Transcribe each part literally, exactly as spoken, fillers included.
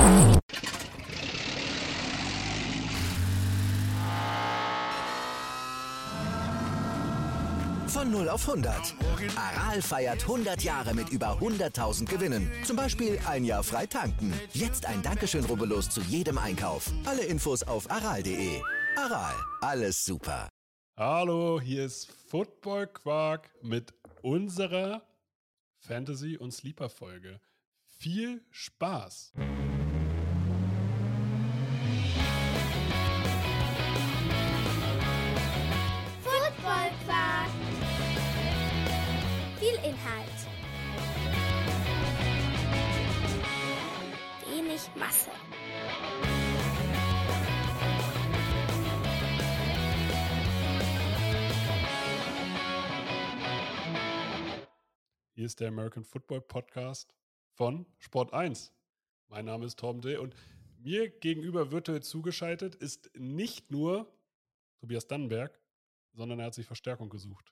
Von null auf hundert. Aral feiert hundert Jahre mit über hunderttausend Gewinnen. Zum Beispiel ein Jahr frei tanken. Jetzt ein Dankeschön, rubbellos zu jedem Einkauf. Alle Infos auf aral punkt de. Aral, alles super. Hallo, hier ist Football Quark mit unserer Fantasy- und Sleeper-Folge. Viel Spaß! Football Quark. Viel Inhalt. Wenig Masse. Hier ist der American Football Podcast von Sport eins. Mein Name ist Torben D. und mir gegenüber virtuell zugeschaltet ist nicht nur Tobias Dannenberg, sondern er hat sich Verstärkung gesucht.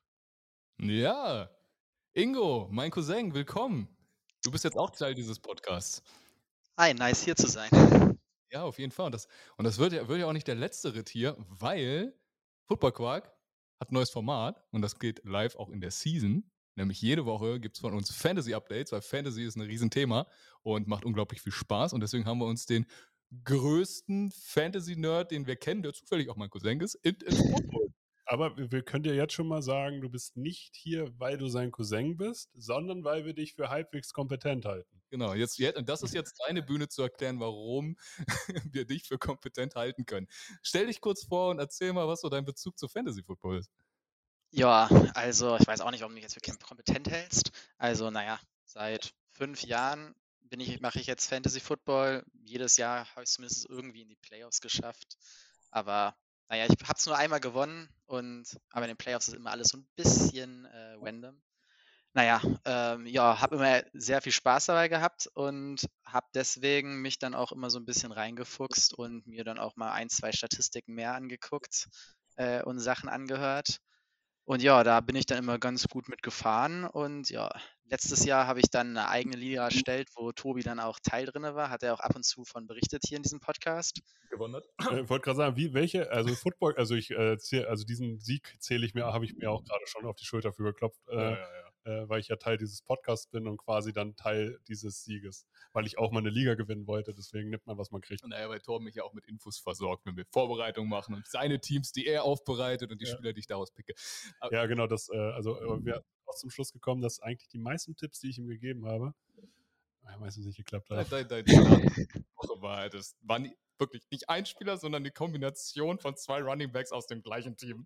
Ja, Ingo, mein Cousin, willkommen. Du bist jetzt auch Teil dieses Podcasts. Hi, nice hier zu sein. Ja, auf jeden Fall. Und das, und das wird, ja, wird ja auch nicht der letzte Ritt hier, weil Football Quark hat ein neues Format und das geht live auch in der Season. Nämlich jede Woche gibt es von uns Fantasy-Updates, weil Fantasy ist ein Riesenthema und macht unglaublich viel Spaß. Und deswegen haben wir uns den größten Fantasy-Nerd, den wir kennen, der zufällig auch mein Cousin ist, in, in Football. Aber wir, wir können dir jetzt schon mal sagen, du bist nicht hier, weil du sein Cousin bist, sondern weil wir dich für halbwegs kompetent halten. Genau, jetzt, jetzt, und das ist jetzt deine Bühne zu erklären, warum wir dich für kompetent halten können. Stell dich kurz vor und erzähl mal, was so dein Bezug zu Fantasy-Football ist. Ja, also ich weiß auch nicht, warum du mich jetzt für kompetent hältst. Also naja, seit fünf Jahren bin ich, mache ich jetzt Fantasy Football. Jedes Jahr habe ich es zumindest irgendwie in die Playoffs geschafft. Aber naja, ich habe es nur einmal gewonnen und aber in den Playoffs ist immer alles so ein bisschen äh, random. Naja, ähm, ja, habe immer sehr viel Spaß dabei gehabt und habe deswegen mich dann auch immer so ein bisschen reingefuchst und mir dann auch mal ein, zwei Statistiken mehr angeguckt äh, und Sachen angehört. Und ja, da bin ich dann immer ganz gut mitgefahren und ja, letztes Jahr habe ich dann eine eigene Liga erstellt, wo Tobi dann auch Teil drin war, hat er auch ab und zu von berichtet hier in diesem Podcast. Gewonnen Äh, Ich wollte gerade sagen, wie, welche, also Football, also ich äh, zähl, also diesen Sieg zähle ich mir, habe ich mir auch gerade schon auf die Schulter für geklopft, äh, Ja, ja, ja. Äh, weil ich ja Teil dieses Podcasts bin und quasi dann Teil dieses Sieges, weil ich auch mal eine Liga gewinnen wollte, deswegen nimmt man, was man kriegt. Naja, weil Torben mich ja auch mit Infos versorgt, wenn wir Vorbereitungen machen und seine Teams, die er aufbereitet und die Ja. Spieler, die ich daraus picke. Aber Ja, genau, das, äh, also äh, wir sind auch zum Schluss gekommen, dass eigentlich die meisten Tipps, die ich ihm gegeben habe, äh, meistens nicht geklappt haben. dein, dein, dein Start war halt, das war nie, wirklich nicht ein Spieler, sondern die Kombination von zwei Running Backs aus dem gleichen Team.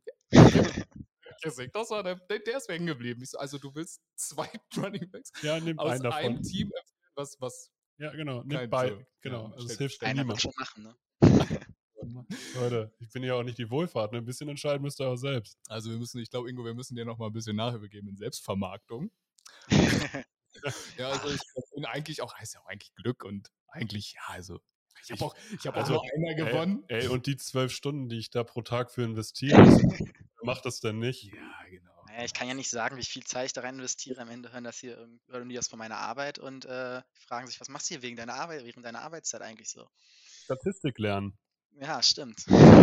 Das war der, der ist hängen geblieben. Ich so, also du willst zwei Running Backs Ja, nimm aus einen davon. einem Team empfehlen, was, was Ja, genau, nimm kein- bei, so, genau, ja, also es stell- hilft Einer wird niemand. schon machen, ne? Leute, ich bin ja auch nicht die Wohlfahrt, ne? Ein bisschen entscheiden müsst ihr auch selbst. Also wir müssen, ich glaube, Ingo, wir müssen dir noch mal ein bisschen Nachhilfe geben in Selbstvermarktung. Ja, also ich bin eigentlich auch, heißt ja auch eigentlich Glück und eigentlich, ja, also ich habe auch, ich habe Also, auch nur einmal gewonnen. Ey, ey, und die zwölf Stunden, die ich da pro Tag für investiere, wer macht das denn nicht? Ja, genau. Naja, ich kann ja nicht sagen, wie viel Zeit ich da rein investiere. Am Ende hören das hier irgend- hören die das von meiner Arbeit und äh, fragen sich, was machst du hier wegen deiner Arbeit, während deiner Arbeitszeit eigentlich so? Statistik lernen. Ja, stimmt.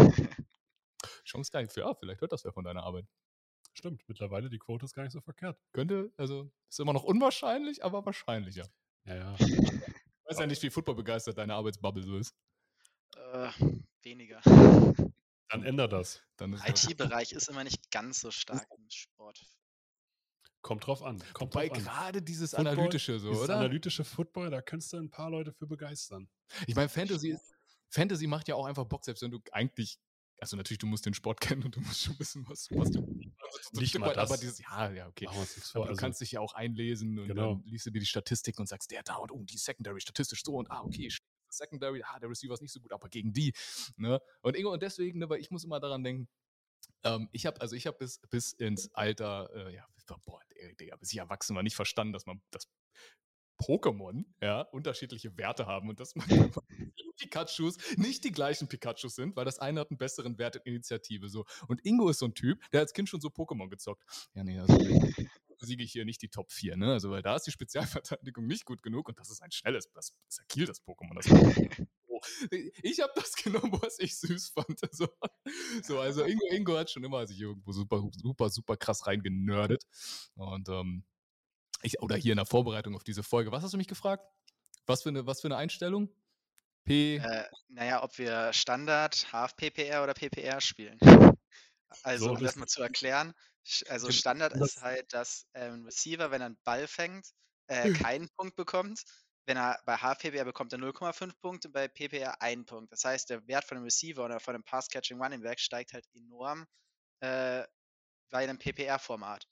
Chance gar nicht für, ja, vielleicht hört das wer von deiner Arbeit. Stimmt, mittlerweile die Quote ist gar nicht so verkehrt. Könnte, also ist immer noch unwahrscheinlich, aber wahrscheinlicher. Ja, ja. Ich weiß ja nicht, wie Football begeistert deine Arbeitsbubble so ist. Äh, weniger. Dann ändert das. Dann ist I T-Bereich ist immer nicht ganz so stark im Sport. Kommt drauf an. Kommt Wobei drauf an. gerade dieses Football, Analytische so, Dieses oder? analytische Football, da kannst du ein paar Leute für begeistern. Ich meine, Fantasy, Fantasy macht ja auch einfach Bock, selbst wenn du eigentlich, also natürlich, du musst den Sport kennen und du musst schon wissen, was, was du also so ein Nicht Stück mal weit, aber das. dieses, ja, ja, okay. Machen wir uns nichts Aber vor. du Also, kannst dich ja auch einlesen und Genau. dann liest du dir die Statistiken und sagst, der da und oh, die Secondary statistisch so und ah, okay, Secondary, ah, der Receiver ist nicht so gut, aber gegen die. Ne? Und Ingo, und deswegen, ne, weil ich muss immer daran denken, ähm, ich habe, also ich habe bis, bis ins Alter, äh, ja, boah, Digga, bis ich erwachsen war, nicht verstanden, dass man das Pokémon, ja, unterschiedliche Werte haben und dass man Pikachus nicht die gleichen Pikachus sind, weil das eine hat einen besseren Wert in Initiative. So. Und Ingo ist so ein Typ, der als Kind schon so Pokémon gezockt. Ja, nee, also besiege ich hier nicht die Top vier, ne? Also, weil da ist die Spezialverteidigung nicht gut genug und das ist ein schnelles, das ist ja Kiel, das Pokémon. Das ich habe das genommen, was ich süß fand. So, so also Ingo, Ingo hat schon immer sich irgendwo super, super, super krass reingenördet. Und ähm, ich, oder hier in der Vorbereitung auf diese Folge, was hast du mich gefragt? Was für eine, was für eine Einstellung? P. Äh, naja, ob wir Standard, Half-P P R oder P P R spielen. Also, So, um das- das mal zu erklären, sch- also Gen- Standard das- ist halt, dass ähm, ein Receiver, wenn er einen Ball fängt, äh, keinen Punkt bekommt. Wenn er bei Half-P P R bekommt er null Komma fünf Punkte, bei P P R einen Punkt. Das heißt, der Wert von dem Receiver oder von dem Pass-Catching Running Back steigt halt enorm äh, bei einem P P R-Format.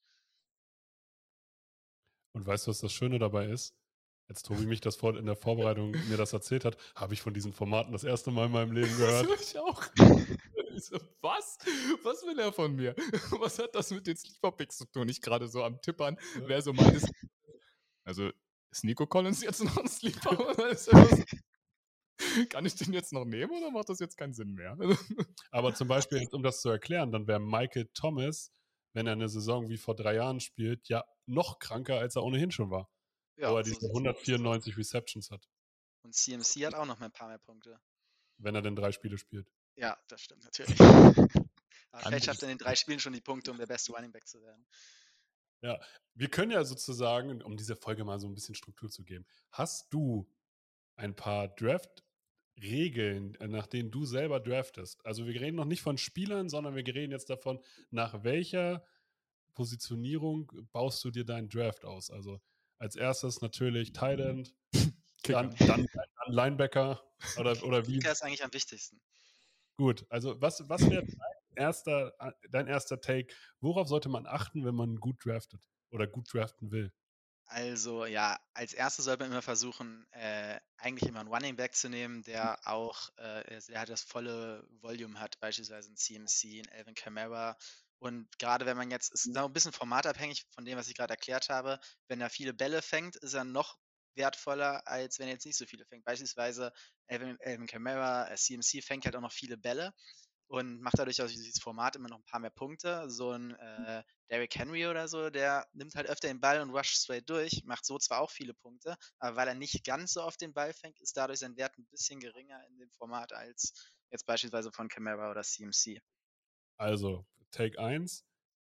Und weißt du, was das Schöne dabei ist? Als Tobi mich das vor, in der Vorbereitung mir das erzählt hat, habe ich von diesen Formaten das erste Mal in meinem Leben gehört. Das ich auch. Ich so, was? Was will er von mir? Was hat das mit den Sleeper-Picks zu tun? Ich gerade so am Tippern, wer so meint ist. Also, ist Nico Collins jetzt noch ein Sleeper? Oder ist er was? Kann ich den jetzt noch nehmen oder macht das jetzt keinen Sinn mehr? Aber zum Beispiel, um das zu erklären, dann wäre Michael Thomas, wenn er eine Saison wie vor drei Jahren spielt, ja noch kranker, als er ohnehin schon war. Ja, wo er so diese sieht's aus. hundertvierundneunzig Receptions hat, Und C M C hat auch noch mal ein paar mehr Punkte. wenn er denn drei Spiele spielt. Ja, das stimmt natürlich. Aber vielleicht Anderes- schafft er in den drei Spielen schon die Punkte, um der beste Running Back zu werden. Ja, wir können ja sozusagen, um dieser Folge mal so ein bisschen Struktur zu geben, hast du ein paar Draft-Regeln, äh, nach denen du selber draftest? Also wir reden noch nicht von Spielern, sondern wir reden jetzt davon, nach welcher Positionierung baust du dir deinen Draft aus? Also als erstes natürlich Tight End, dann, dann, dann Linebacker oder, oder wie? Kicker ist eigentlich am wichtigsten. Gut, also was, was wäre dein erster, dein erster Take? Worauf sollte man achten, wenn man gut draftet oder gut draften will? Also ja, als erstes sollte man immer versuchen, äh, eigentlich immer einen Running Back zu nehmen, der auch, äh, der halt das volle Volume hat, beispielsweise ein C M C, ein Alvin Kamara. Und gerade wenn man jetzt, ist noch ein bisschen formatabhängig von dem, was ich gerade erklärt habe, wenn er viele Bälle fängt, ist er noch wertvoller, als wenn er jetzt nicht so viele fängt. Beispielsweise Alvin, Alvin Kamara, äh, C M C fängt halt auch noch viele Bälle und macht dadurch aus dieses Format immer noch ein paar mehr Punkte. So ein äh, Derrick Henry oder so, der nimmt halt öfter den Ball und rusht straight durch, macht so zwar auch viele Punkte, aber weil er nicht ganz so oft den Ball fängt, ist dadurch sein Wert ein bisschen geringer in dem Format als jetzt beispielsweise von Kamara oder C M C. Also, Take eins,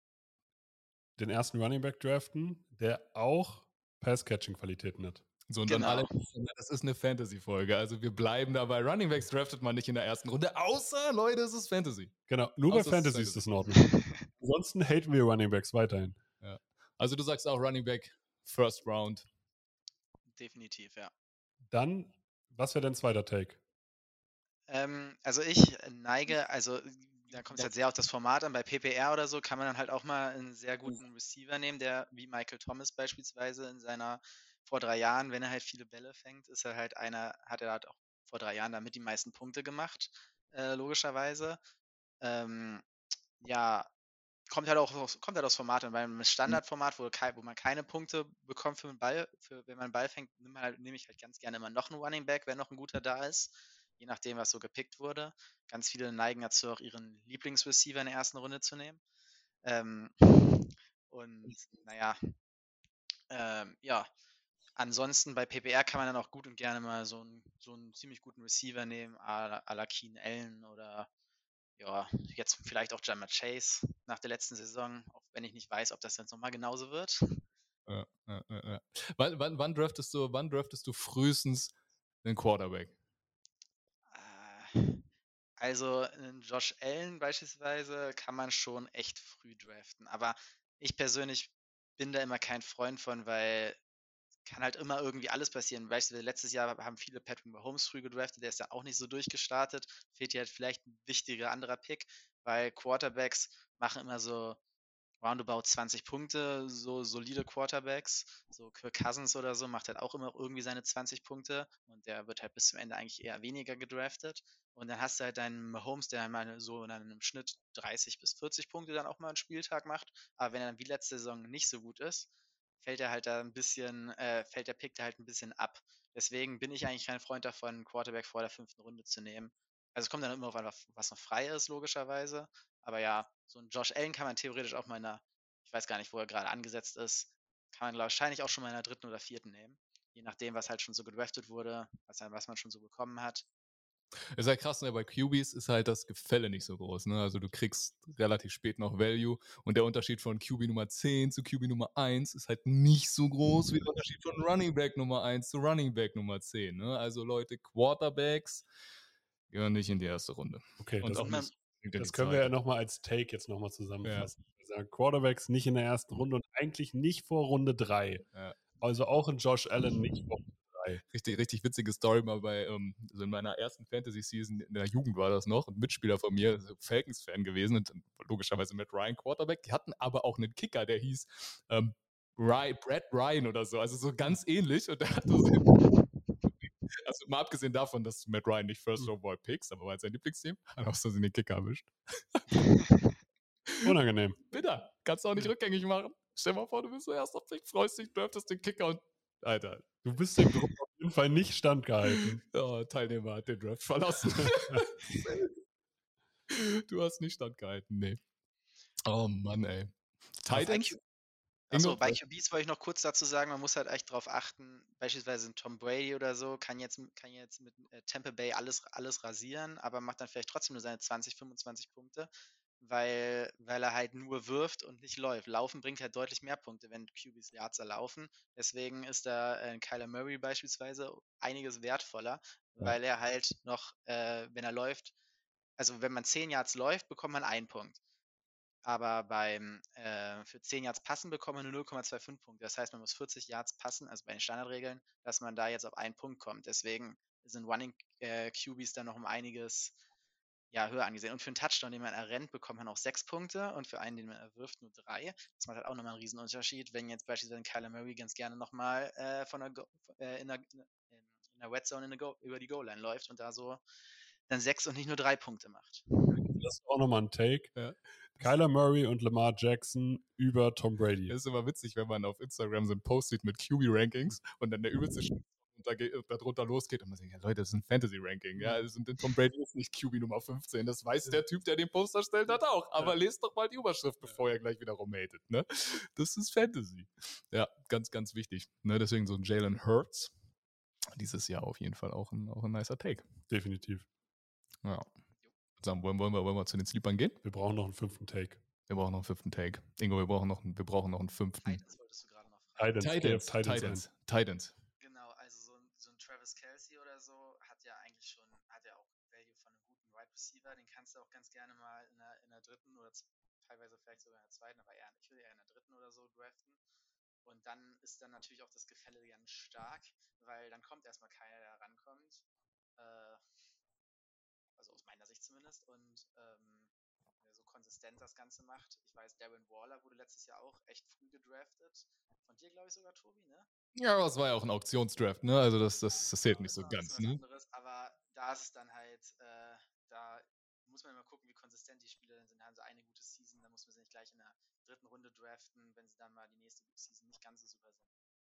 den ersten Running Back draften, der auch Pass-Catching-Qualitäten hat. So, und Genau. dann alle, das ist eine Fantasy-Folge. Also wir bleiben dabei. Running Backs draftet man nicht in der ersten Runde, außer, Leute, es ist Fantasy. Genau, nur bei Außer es ist Fantasy ist Fantasy. das in Ordnung. Ansonsten haten wir Running Backs weiterhin. Also du sagst auch Running Back, First Round. Definitiv, ja. Dann, was wäre dein zweiter Take? Ähm, also ich neige, also da kommt es halt sehr auf das Format an. Bei P P R oder so kann man dann halt auch mal einen sehr guten Receiver nehmen, der wie Michael Thomas beispielsweise in seiner vor drei Jahren, wenn er halt viele Bälle fängt, ist er halt einer, hat er halt auch vor drei Jahren damit die meisten Punkte gemacht, äh, logischerweise. Ähm, ja, kommt halt auch aus, kommt halt aus Format an. Beim Standardformat, wo, kei- wo man keine Punkte bekommt für einen Ball, für, wenn man einen Ball fängt, nehme halt, nehm ich halt ganz gerne immer noch einen Running Back, wenn noch ein guter da ist. Je nachdem, was so gepickt wurde. Ganz viele neigen dazu, auch ihren Lieblingsreceiver in der ersten Runde zu nehmen. Ähm, und naja, ähm, ja, ansonsten bei P P R kann man dann auch gut und gerne mal so einen, so einen ziemlich guten Receiver nehmen, à la, à la Keen Allen oder ja, jetzt vielleicht auch Jammer Chase nach der letzten Saison, auch wenn ich nicht weiß, ob das jetzt nochmal genauso wird. Ja, ja, ja, ja. Wann, wann, wann, draftest du, wann draftest du frühestens den Quarterback? Äh, Also einen Josh Allen beispielsweise kann man schon echt früh draften. Aber ich persönlich bin da immer kein Freund von, weil kann halt immer irgendwie alles passieren. Beispielsweise letztes Jahr haben viele Patrick Mahomes früh gedraftet, der ist ja auch nicht so durchgestartet. Fehlt hier halt vielleicht ein wichtiger anderer Pick, weil Quarterbacks machen immer so roundabout zwanzig Punkte, so solide Quarterbacks. So Kirk Cousins oder so macht halt auch immer irgendwie seine zwanzig Punkte und der wird halt bis zum Ende eigentlich eher weniger gedraftet. Und dann hast du halt deinen Mahomes, der mal so in einem Schnitt dreißig bis vierzig Punkte dann auch mal einen Spieltag macht. Aber wenn er dann wie letzte Saison nicht so gut ist, fällt er halt da ein bisschen, äh, fällt der Pick da halt ein bisschen ab. Deswegen bin ich eigentlich kein Freund davon, einen Quarterback vor der fünften Runde zu nehmen. Also es kommt dann immer auf an, was noch frei ist, logischerweise. Aber ja, so ein Josh Allen kann man theoretisch auch mal in einer, ich weiß gar nicht, wo er gerade angesetzt ist, kann man wahrscheinlich auch schon mal in der dritten oder vierten nehmen. Je nachdem, was halt schon so gedraftet wurde, was, was man schon so bekommen hat. Ist halt krass, ne? Bei Q Bs ist halt das Gefälle nicht so groß. Ne? Also du kriegst relativ spät noch Value und der Unterschied von Q B Nummer zehn zu Q B Nummer eins ist halt nicht so groß wie der Unterschied von Running Back Nummer eins zu Running Back Nummer zehn. Ne? Also Leute, Quarterbacks gehören nicht in die erste Runde. Okay, und das, auch man- nicht in die das können wir ja zweite. nochmal als Take jetzt nochmal zusammenfassen. Wir sagen Quarterbacks nicht in der ersten Runde und eigentlich nicht vor Runde drei. Ja. Also auch in Josh Allen nicht vor Runde drei. Richtig, richtig witzige Story mal bei, ähm, also in meiner ersten Fantasy-Season in der Jugend war das noch, ein Mitspieler von mir, so Falcons-Fan gewesen und logischerweise mit Ryan Quarterback, die hatten aber auch einen Kicker, der hieß ähm, Ryan, Brad Ryan oder so, also so ganz ähnlich und der hatte so, also mal abgesehen davon, dass Matt Ryan nicht First Overall picks, aber war sein Lieblingsteam, hat auch so den Kicker erwischt. Unangenehm. Bitter, kannst du auch nicht rückgängig machen. Stell dir mal vor, du bist so erster Pick, freust dich, draftest den Kicker und Alter, Du bist dem Druck auf jeden Fall nicht standgehalten. ja, Teilnehmer hat den Draft verlassen. Du hast nicht standgehalten, nee. Oh Mann, ey. Titans? Achso, Ingo, bei was? Q Bs wollte ich noch kurz dazu sagen, man muss halt echt drauf achten, beispielsweise ein Tom Brady oder so, kann jetzt, kann jetzt mit äh, Tampa Bay alles, alles rasieren, aber macht dann vielleicht trotzdem nur seine zwanzig, fünfundzwanzig Punkte, weil, weil er halt nur wirft und nicht läuft. Laufen bringt halt deutlich mehr Punkte, wenn Q Bs Yards erlaufen. Deswegen ist da äh, Kyler Murray beispielsweise einiges wertvoller, Ja. weil er halt noch, äh, wenn er läuft, also wenn man zehn Yards läuft, bekommt man einen Punkt. Aber beim äh, für zehn Yards passen bekommt man nur null Komma fünfundzwanzig Punkte. Das heißt, man muss vierzig Yards passen, also bei den Standardregeln, dass man da jetzt auf einen Punkt kommt. Deswegen sind Running äh, Q Bs dann noch um einiges ja, höher angesehen. Und für einen Touchdown, den man errennt, bekommt man auch sechs Punkte und für einen, den man erwirft, nur drei. Das macht halt auch nochmal einen riesen Unterschied, wenn jetzt beispielsweise Kyler Murray ganz gerne nochmal äh, von der Go äh, in der, in der Red Zone in der Go über die Goal-Line läuft und da so dann sechs und nicht nur drei Punkte macht. Das ist auch nochmal ein Take. Ja. Kyler Murray und Lamar Jackson über Tom Brady. Das ist immer witzig, wenn man auf Instagram so ein Post sieht mit Q B-Rankings und dann der übelste Sch darunter losgeht und man sagt, ja Leute, das ist ein Fantasy-Ranking. Ja, das sind Tom Brady ist nicht Q B Nummer fünfzehn. Das weiß der Typ, der den Post erstellt hat, auch. Aber ja. Lest doch mal die Überschrift, bevor ihr gleich wieder rumhatet. Ne? Das ist Fantasy. Ja, ganz, ganz wichtig. Ne? Deswegen so ein Jalen Hurts. Dieses Jahr auf jeden Fall auch ein, auch ein nicer Take. Definitiv. Ja. Sagen, wollen, wollen, wir, wollen wir zu den Sleepern gehen? Wir brauchen noch einen fünften Take. Wir brauchen noch einen fünften Take. Ingo, wir brauchen noch, einen, wir brauchen noch einen fünften. Titans wolltest du gerade noch fragen. Titans. Titans. Titans. Titans. Titans. Genau, also so ein, so ein Travis Kelce oder so hat ja eigentlich schon, hat ja auch Value von einem guten Wide Receiver. Den kannst du auch ganz gerne mal in der, in der dritten oder teilweise vielleicht sogar in der zweiten, aber eher, ich würde eher in der dritten oder so draften. Und dann ist dann natürlich auch das Gefälle ganz stark, weil dann kommt erstmal keiner, der rankommt. Äh, also aus meiner Sicht zumindest. Und ähm, wer so konsistent das Ganze macht. Ich weiß, Darren Waller wurde letztes Jahr auch echt früh gedraftet. Von dir, glaube ich, sogar, Tobi, ne? Ja, das war ja auch ein Auktionsdraft, ne? Also das, das, das zählt nicht so das ganz, was ne? anderes, aber da ist es dann halt, äh, da muss man immer gucken, wie konsistent die Spieler dann sind. Haben sie eine gute Season, dann muss man sie nicht gleich in der dritten Runde draften, wenn sie dann mal die nächste Season nicht ganz so super sind.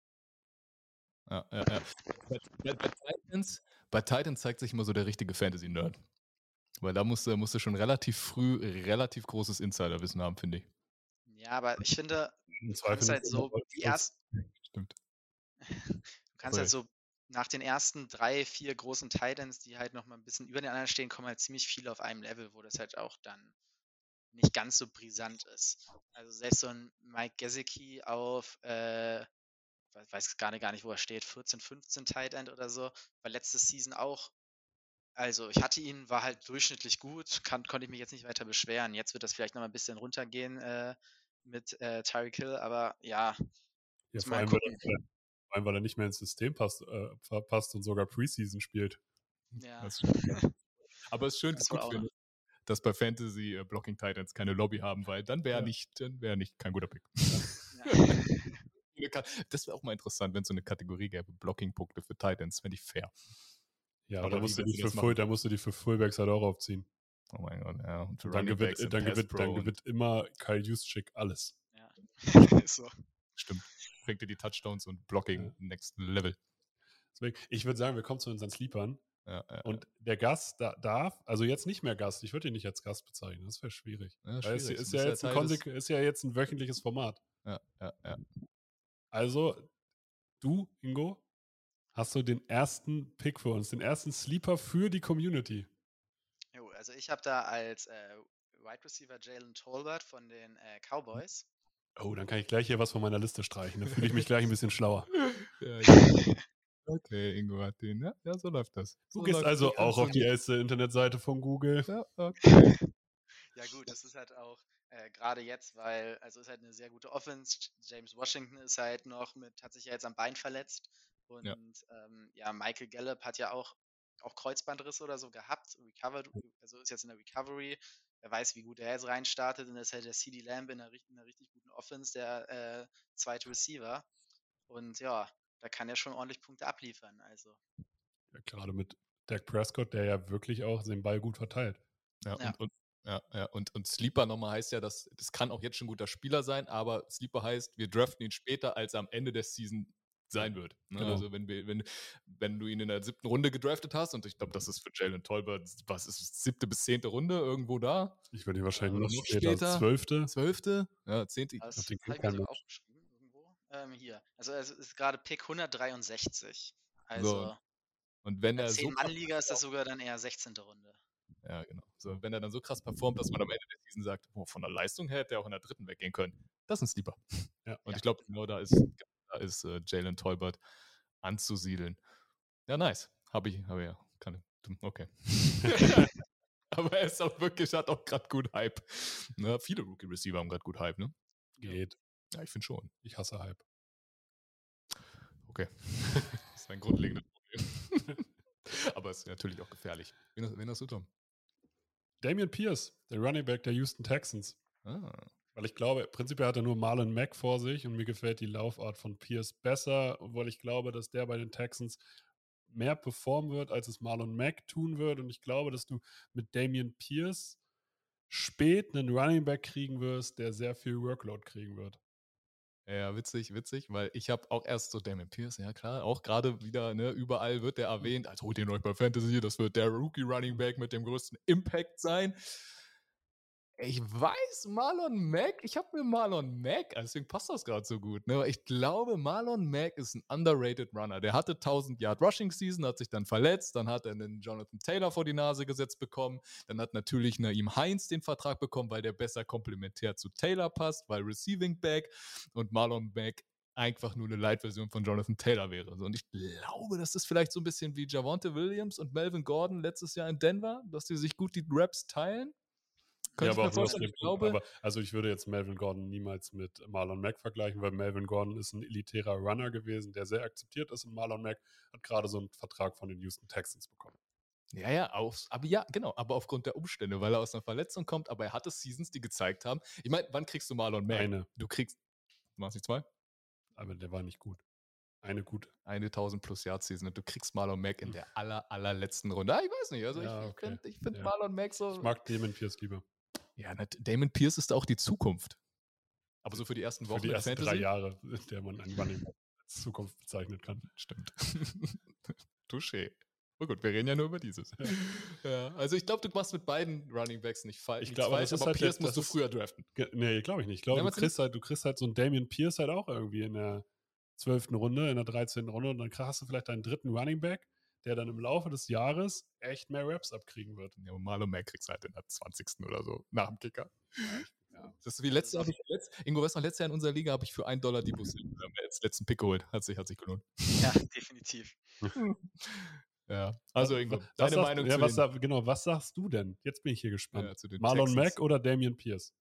Ja, ja, ja. Bei, bei, bei, Titans, bei Titans zeigt sich immer so der richtige Fantasy-Nerd. Weil da musst du, musst du schon relativ früh relativ großes Insiderwissen haben, finde ich. Ja, aber ich finde, Im du Zweifel kannst halt nicht so immer, die ersten. Stimmt. Du kannst Cool. halt so nach den ersten drei, vier großen Titans, die halt noch mal ein bisschen über den anderen stehen, kommen halt ziemlich viele auf einem Level, wo das halt auch dann nicht ganz so brisant ist. Also selbst so ein Mike Gesicki auf, äh, ich weiß gar nicht, gar nicht, wo er steht, vierzehn, fünfzehn Tight End oder so, war letzte Season auch. Also ich hatte ihn, war halt durchschnittlich gut, kann, konnte ich mich jetzt nicht weiter beschweren. Jetzt wird das vielleicht noch mal ein bisschen runtergehen äh, mit äh, Tyreek Hill, aber ja, Ja, muss vor mal allem, weil gucken. er, vor allem, weil er nicht mehr ins System passt, äh, passt und sogar Preseason spielt. Ja, Das stimmt, ja. Aber es ist schön, das gut wohl auch finde, noch. dass bei Fantasy äh, Blocking Titans keine Lobby haben, weil dann wäre Ja. nicht, dann wäre nicht kein guter Pick. Ja. Das wäre auch mal interessant, wenn es so eine Kategorie gäbe, Blocking-Punkte für Titans, fände ich fair. Ja, Aber aber da wie musst, du willst die du das für Full, machen? da musst du die für Fullbacks halt auch aufziehen. Oh mein Gott, ja. Und für Und dann Running gewinnt, Backs und dann, Pass gewinnt, Pro dann und- gewinnt immer Kyle Juszczyk alles. Ja. Ist so. Stimmt. Bringt dir die Touchdowns und Blocking Ja. next level. Deswegen, ich würde sagen, wir kommen zu unseren Sleepern. Ja, ja, Und der Gast da, darf, also jetzt nicht mehr Gast, ich würde ihn nicht als Gast bezeichnen, das wäre schwierig. ja, Weil es schwierig. ist Du ja, bist jetzt ein Teil des- Konsek- ist ja jetzt ein wöchentliches Format. ja, ja, ja. Also, du, Ingo, hast du den ersten Pick für uns, den ersten Sleeper für die Community. Jo, also ich habe da als äh, Wide Receiver Jalen Tolbert von den äh, Cowboys. Oh, dann kann ich gleich hier was von meiner Liste streichen. Da fühle ich mich gleich ein bisschen schlauer. Ja, ja. Okay, Ingo hat den, ja, ja, so läuft das. Du So gehst läuft- also so kannst auch du auf die nicht- erste Internetseite von Google. Ja, okay. Ja gut, das ist halt auch äh, gerade jetzt, weil, also ist halt eine sehr gute Offense. James Washington ist halt noch mit, hat sich ja jetzt am Bein verletzt. Und Ja. ähm, ja, Michael Gallup hat ja auch, auch Kreuzbandrisse oder so gehabt, recovered, also ist jetzt in der Recovery. Wer weiß, wie gut er jetzt reinstartet. Und das ist halt der C D Lamb in einer, richt- in einer richtig guten Offense, der äh, zweite Receiver. Und ja, da kann er schon ordentlich Punkte abliefern. Also Ja, gerade mit Dak Prescott, der ja wirklich auch den Ball gut verteilt. Ja, Ja. Und, und, ja, ja, und, und Sleeper nochmal heißt ja, dass das kann auch jetzt schon ein guter Spieler sein, aber Sleeper heißt, wir draften ihn später, als er am Ende der Season sein wird. Ne? Genau. Also wenn, wir, wenn, wenn du ihn in der siebten Runde gedraftet hast, und ich glaube, das ist für Jalen Tolbert, was ist es, siebte bis zehnte Runde irgendwo da? Ich würde ihn wahrscheinlich Oder noch noch später, später. zwölfte. Zwölfte? Ja, zehnte. das glaub, den habe ich kennt mir kein sogar Mensch. aufgeschrieben irgendwo. Ähm, hier. Also es ist gerade Pick hundertdreiundsechzig. So, Also Und wenn in der er so krass zehn-Mann-Liga ist das sogar dann eher sechzehnte Runde. Ja, genau. So, wenn er dann so krass performt, dass man am Ende der Season sagt, boah, von der Leistung her hätte er auch in der dritten weggehen können. Das ist ein Sleeper. Ja. Und Ja. ich glaube, genau da ist, da ist äh, Jalen Tolbert anzusiedeln. Ja, nice. Habe ich, habe ja. Kann, okay. Aber er ist auch wirklich, hat auch gerade gut Hype. Ne, viele Rookie-Receiver haben gerade gut Hype, ne? Geht. Ja, ich finde schon. Ich hasse Hype. Okay. Das ist ein grundlegendes Problem. Aber es ist natürlich auch gefährlich. Wen hast, wen hast du, Tom? Damian Pierce, der Running Back der Houston Texans. Ah. Weil ich glaube, prinzipiell hat er nur Marlon Mack vor sich und mir gefällt die Laufart von Pierce besser, weil ich glaube, dass der bei den Texans mehr performen wird, als es Marlon Mack tun wird. Und ich glaube, dass du mit Damian Pierce spät einen Running Back kriegen wirst, der sehr viel Workload kriegen wird. Ja, witzig, witzig, weil ich habe auch erst so Damian Pierce, ja klar, auch gerade wieder, ne, überall wird der erwähnt, als holt ihn euch bei Fantasy, das wird der Rookie Running Back mit dem größten Impact sein. Ich weiß, Marlon Mack, ich habe mir Marlon Mack, deswegen passt das gerade so gut, ne? Ich glaube, Marlon Mack ist ein underrated Runner. Der hatte tausend Yard Rushing Season, hat sich dann verletzt, dann hat er einen Jonathan Taylor vor die Nase gesetzt bekommen, dann hat natürlich Naeem Heinz den Vertrag bekommen, weil der besser komplementär zu Taylor passt, weil Receiving Back und Marlon Mack einfach nur eine Light-Version von Jonathan Taylor wäre. Und ich glaube, das ist vielleicht so ein bisschen wie Javonte Williams und Melvin Gordon letztes Jahr in Denver, dass die sich gut die Raps teilen. Ja, Könnte ich aber mir auch nur aus vorstellen, dem ich Grund, glaube, aber also ich würde jetzt Melvin Gordon niemals mit Marlon Mack vergleichen, weil Melvin Gordon ist ein elitärer Runner gewesen, der sehr akzeptiert ist und Marlon Mack hat gerade so einen Vertrag von den Houston Texans bekommen. Ja, ja, auf, aber ja, genau, aber aufgrund der Umstände, weil er aus einer Verletzung kommt, aber er hatte Seasons, die gezeigt haben. Ich meine, wann kriegst du Marlon Mack? Eine, Du kriegst, machst du zwei? aber der war nicht gut. Eine gute. Eine tausend plus Yard Season und du kriegst Marlon Mack in der aller, allerletzten Runde. Ah, ich weiß nicht, also Ja, ich, okay. ich finde ich find Ja. Marlon Mack so. Ich mag Damon Pierce lieber. Ja, na, Damon Pierce ist auch die Zukunft. Aber so für die ersten Wochen Für die in ersten Fantasy? drei Jahre, in der man einen Running Back als Zukunft bezeichnen kann. Stimmt. Touché. Oh gut, wir reden ja nur über dieses. Ja, ja, also ich glaube, du machst mit beiden Running Backs nicht falsch. Ich glaube, das ist aber halt Pierce der- musst das du ist- früher draften. Ge- Nee, glaube ich nicht. Ich glaube, Ja, du meinst du kriegst, halt, du kriegst halt so einen Damien Pierce halt auch irgendwie in der zwölften Runde, in der dreizehnten Runde und dann hast du vielleicht deinen dritten Running Back, der dann im Laufe des Jahres echt mehr Raps abkriegen wird. Ja, und Marlon Mack kriegst du halt in der zwanzigsten oder so, nach dem Kicker. Ja. Das ist wie letztes Jahr, hab ich, letzt, Ingo, weißt du noch, letztes Jahr in unserer Liga habe ich für einen Dollar die Bus als letzten Pick geholt. Hat sich, hat sich gelohnt. Ja, definitiv. Ja, also Ingo, was deine sagst, Meinung ja, zu was, den, sag- genau, was sagst du denn? Jetzt bin ich hier gespannt. ja, zu den Marlon Texans. Mack oder Damien Pierce?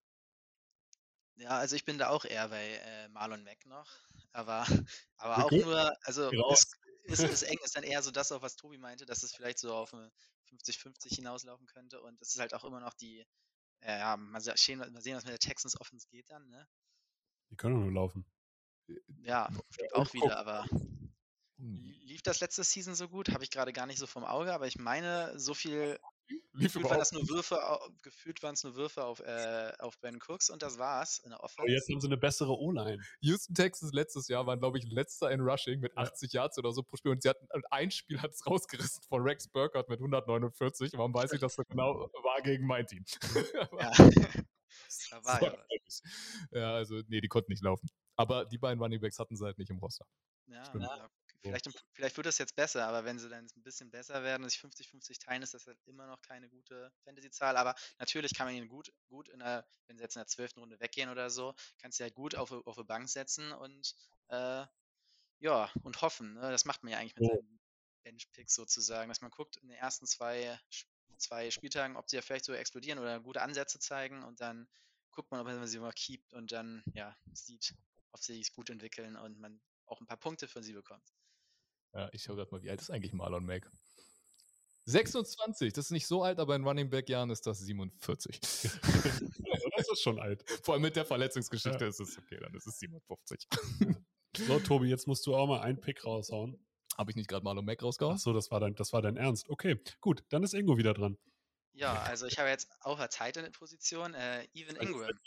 Ja, also ich bin da auch eher bei äh, Marlon Mack noch. Aber, aber auch Wirklich? nur, also Raus. ist, ist, ist eng, ist dann eher so das, auf was Tobi meinte, dass es vielleicht so auf eine fünfzig fünfzig hinauslaufen könnte. Und es ist halt auch immer noch die, äh, ja, mal se- sehen, mal sehen, was mit der Texans Offense geht dann, ne? Die können doch nur laufen. Ja, stimmt auch wieder, aber li- lief das letzte Season so gut? Habe ich gerade gar nicht so vom Auge, aber ich meine, so viel Lief gefühlt waren das nur Würfe, au- gefühlt waren es nur Würfe auf, äh, auf Ben Cooks und das war's in der Offense. Aber jetzt haben sie eine bessere O-Line. Houston Texans letztes Jahr waren, glaube ich, letzter in Rushing mit Ja. achtzig Yards oder so pro Spiel. Und sie hatten und ein Spiel hat es rausgerissen von Rex Burkhardt mit hundertneunundvierzig. Warum weiß ich, dass das genau war gegen mein Team? Ja. Da war So ja was. ehrlich. Ja, also, nee, die konnten nicht laufen. Aber die beiden Running Backs hatten sie halt nicht im Roster. Ja, Stimmt. ja. Vielleicht, im- vielleicht wird das jetzt besser, aber wenn sie dann ein bisschen besser werden und sich fünfzig fünfzig teilen, ist das halt immer noch keine gute Fantasy-Zahl. Aber natürlich kann man ihn gut, gut in der, wenn sie jetzt in der zwölften Runde weggehen oder so, kannst du ja gut auf, auf eine Bank setzen und äh, ja, und hoffen. Ne? Das macht man ja eigentlich mit Ja. seinen Bench-Picks sozusagen, dass man guckt in den ersten zwei, Sch- zwei Spieltagen, ob sie ja vielleicht so explodieren oder gute Ansätze zeigen und dann guckt man, ob man sie mal keept und dann ja sieht, ob sie sich gut entwickeln und man auch ein paar Punkte für sie bekommt. Ja, ich schau grad mal, wie alt ist eigentlich Marlon Mack? sechsundzwanzig, das ist nicht so alt, aber in Running Back Jahren ist das siebenundvierzig. Das ist schon alt. Vor allem mit der Verletzungsgeschichte Ja. ist es okay, dann ist es siebenundfünfzig. So, Tobi, jetzt musst du auch mal einen Pick raushauen. Habe ich nicht gerade Marlon Mack rausgehauen? Ach so, das war dein, das war dein Ernst. Okay, gut, dann ist Ingo wieder dran. Ja, also ich habe jetzt auf der Tight-End-Position äh, Evan Ingram.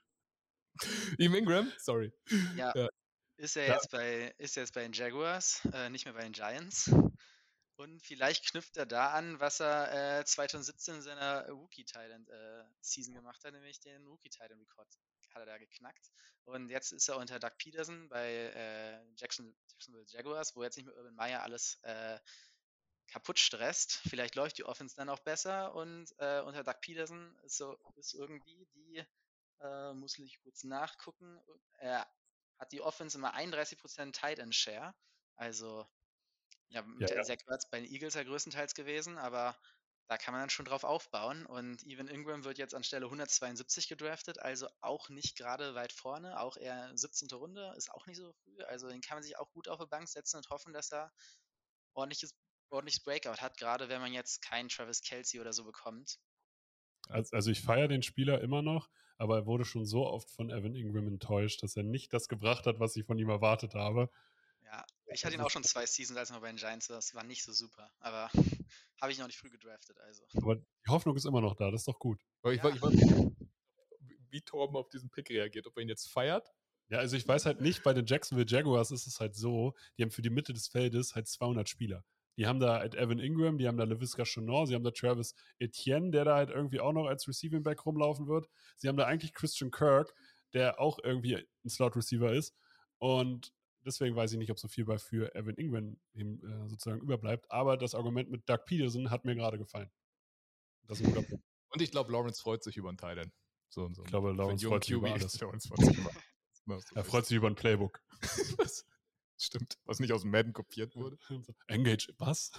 Evan Ingram? Sorry. Ja, Ja. ist er Ja. jetzt bei ist er jetzt bei den Jaguars, äh, nicht mehr bei den Giants. Und vielleicht knüpft er da an, was er äh, zwanzig siebzehn in seiner Rookie Titan äh, Season gemacht hat, nämlich den Rookie Titan Rekord hat er da geknackt. Und jetzt ist er unter Doug Peterson bei äh, Jackson, Jacksonville Jaguars, wo jetzt nicht mehr Urban Meyer alles äh, kaputt stresst. Vielleicht läuft die Offense dann auch besser und äh, unter Doug Peterson ist so ist irgendwie die äh, muss ich kurz nachgucken. Er hat die Offense immer einunddreißig Prozent Tight End Share, also ja, mit Ja, der ja. Zach Ertz bei den Eagles ja größtenteils gewesen, aber da kann man dann schon drauf aufbauen. Und Evan Ingram wird jetzt anstelle hundertzweiundsiebzig gedraftet, also auch nicht gerade weit vorne, auch eher siebzehnte Runde, ist auch nicht so früh. Also den kann man sich auch gut auf die Bank setzen und hoffen, dass er ordentliches, ordentliches Breakout hat, gerade wenn man jetzt keinen Travis Kelce oder so bekommt. Also, also ich feiere den Spieler immer noch, aber er wurde schon so oft von Evan Ingram enttäuscht, dass er nicht das gebracht hat, was ich von ihm erwartet habe. Ja, ich hatte ihn das auch ist- schon zwei Seasons, als er noch bei den Giants war. Das war nicht so super, aber habe ich noch nicht früh gedraftet, also. Aber die Hoffnung ist immer noch da, das ist doch gut. Aber ich, Ja. ich weiß nicht, wie Torben auf diesen Pick reagiert, ob er ihn jetzt feiert. Ja, also ich weiß halt nicht, bei den Jacksonville Jaguars ist es halt so, die haben für die Mitte des Feldes halt zweihundert Spieler. Die haben da halt Evan Ingram, die haben da LaVisca Chenault, sie haben da Travis Etienne, der da halt irgendwie auch noch als Receiving Back rumlaufen wird. Sie haben da eigentlich Christian Kirk, der auch irgendwie ein Slot Receiver ist. Und deswegen weiß ich nicht, ob so viel bei für Evan Ingram ihm, äh, sozusagen überbleibt. Aber das Argument mit Doug Peterson hat mir gerade gefallen. Das ist ein guter Punkt. Und ich glaube, Lawrence freut sich über einen Titan. So und so. Ich glaube, Für einen Lawrence jungen freut sich über Q B. alles. Lawrence freut sich über alles. Er freut sich über ein Playbook. Was? Stimmt, was nicht aus dem Madden kopiert wurde. Engage, was?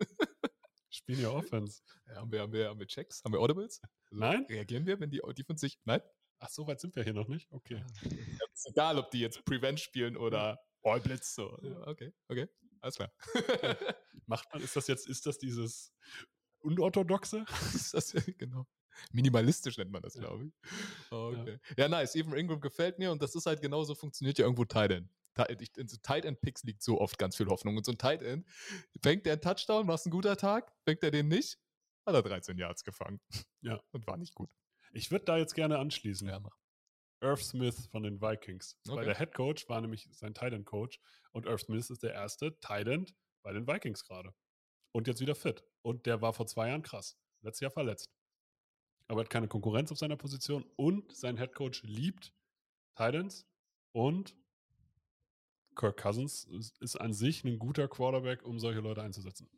Spielen ja Offense. Ja, haben, wir, haben, wir, haben wir Checks? Haben wir Audibles? Also Nein? Reagieren wir, wenn die Defense sich... Nein? Ach, so weit sind wir hier noch nicht? Okay. Ja, ist egal, ob die jetzt Prevent spielen oder All Blitz. So. Ja, okay, okay. Alles klar. Macht man, ist das jetzt, ist das dieses Unorthodoxe? ist das, genau. Minimalistisch nennt man das, Ja. glaube ich. Oh, okay. Ja. ja, nice. Evan Ingram gefällt mir und das ist halt genauso, funktioniert ja irgendwo Tight End. In so Tight End Picks liegt so oft ganz viel Hoffnung. Und so ein Tight End, fängt der einen Touchdown, war es ein guter Tag, fängt er den nicht, hat er dreizehn Yards gefangen. Ja. Und war nicht gut. Ich würde da jetzt gerne anschließen. Ja, mach. Irv Smith von den Vikings. Okay. Weil der Head Coach war nämlich sein Tight End Coach und Irv Smith ist der erste Tight End bei den Vikings gerade. Und jetzt wieder fit. Und der war vor zwei Jahren krass. Letztes Jahr verletzt. Aber hat keine Konkurrenz auf seiner Position und sein Head Coach liebt Tight Ends und Kirk Cousins ist, ist an sich ein guter Quarterback, um solche Leute einzusetzen.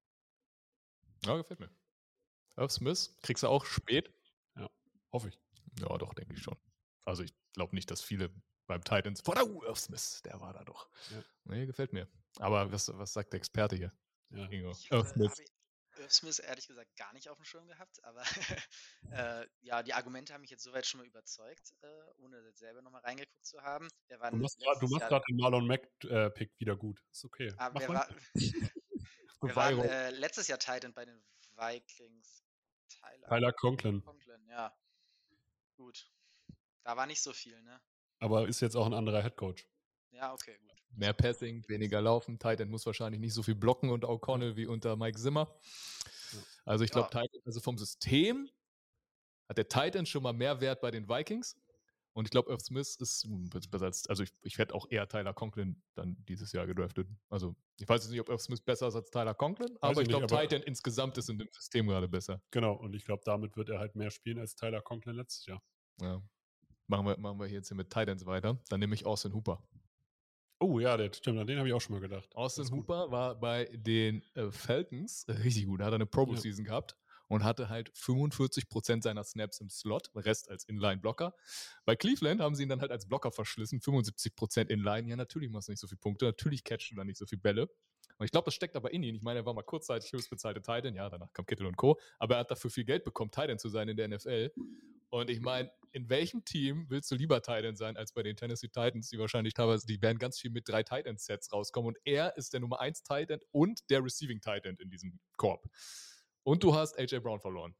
Ja, gefällt mir. Irv Smith, kriegst du auch spät? Hoffe ich. Ja, doch, denke ich schon. Also ich glaube nicht, dass viele beim Titans vor der uh, Irv Smith, der war da doch. Ja. Nee, gefällt mir. Aber was, was sagt der Experte hier? Ja. Ingo. Ich Irv hatte, Smith. habe Irv Smith ehrlich gesagt gar nicht auf dem Schirm gehabt, aber äh, ja, die Argumente haben mich jetzt soweit schon mal überzeugt, äh, ohne jetzt selber nochmal reingeguckt zu haben. Wir waren Du machst grad- du letztes machst Jahr- gerade den Marlon Mack-Pick wieder gut. Ist okay. aber Mach wir, weiter. war, wir waren Viral. äh, letztes Jahr Titan bei den Vikings. Tyler, Tyler Conklin. Conklin, ja. Gut. Da war nicht so viel, ne? Aber ist jetzt auch ein anderer Head Coach. Ja, okay, gut. Mehr Passing, weniger Laufen. Titan muss wahrscheinlich nicht so viel blocken und O'Connell wie unter Mike Zimmer. Also ich glaube, Ja. Titan, also vom System hat der Titan schon mal mehr Wert bei den Vikings. Und ich glaube, Irv Smith ist besser als, also ich, ich hätte auch eher Tyler Conklin dann dieses Jahr gedraftet. Also ich weiß jetzt nicht, ob Irv Smith besser ist als Tyler Conklin, aber ich ich glaube, nicht, aber- Titan insgesamt ist in dem System gerade besser. Genau, und ich glaube, damit wird er halt mehr spielen als Tyler Conklin letztes Jahr. Ja. machen wir, machen wir hier jetzt hier mit Titans weiter. Dann nehme ich Austin Hooper. Oh ja, der stimmt, an den habe ich auch schon mal gedacht. Austin Das ist gut. Hooper war bei den äh, Falcons richtig gut. Da hat er eine Pro Bowl Season gehabt und hatte halt fünfundvierzig Prozent seiner Snaps im Slot, Rest als Inline-Blocker. Bei Cleveland haben sie ihn dann halt als Blocker verschlissen, fünfundsiebzig Prozent Inline. Ja, natürlich machst du nicht so viele Punkte, natürlich catchst du dann nicht so viele Bälle. Und ich glaube, das steckt aber in ihn. Ich meine, er war mal kurzzeitig höchstbezahlte Tight End, ja, danach kam Kittle und Co., aber er hat dafür viel Geld bekommen, Tight End zu sein in der N F L. Und ich meine, in welchem Team willst du lieber Tight End sein als bei den Tennessee Titans, die wahrscheinlich teilweise, die werden ganz viel mit drei Tight End Sets rauskommen und er ist der Nummer eins Tight End und der Receiving Tight End in diesem Korb. Und du hast A J Brown verloren.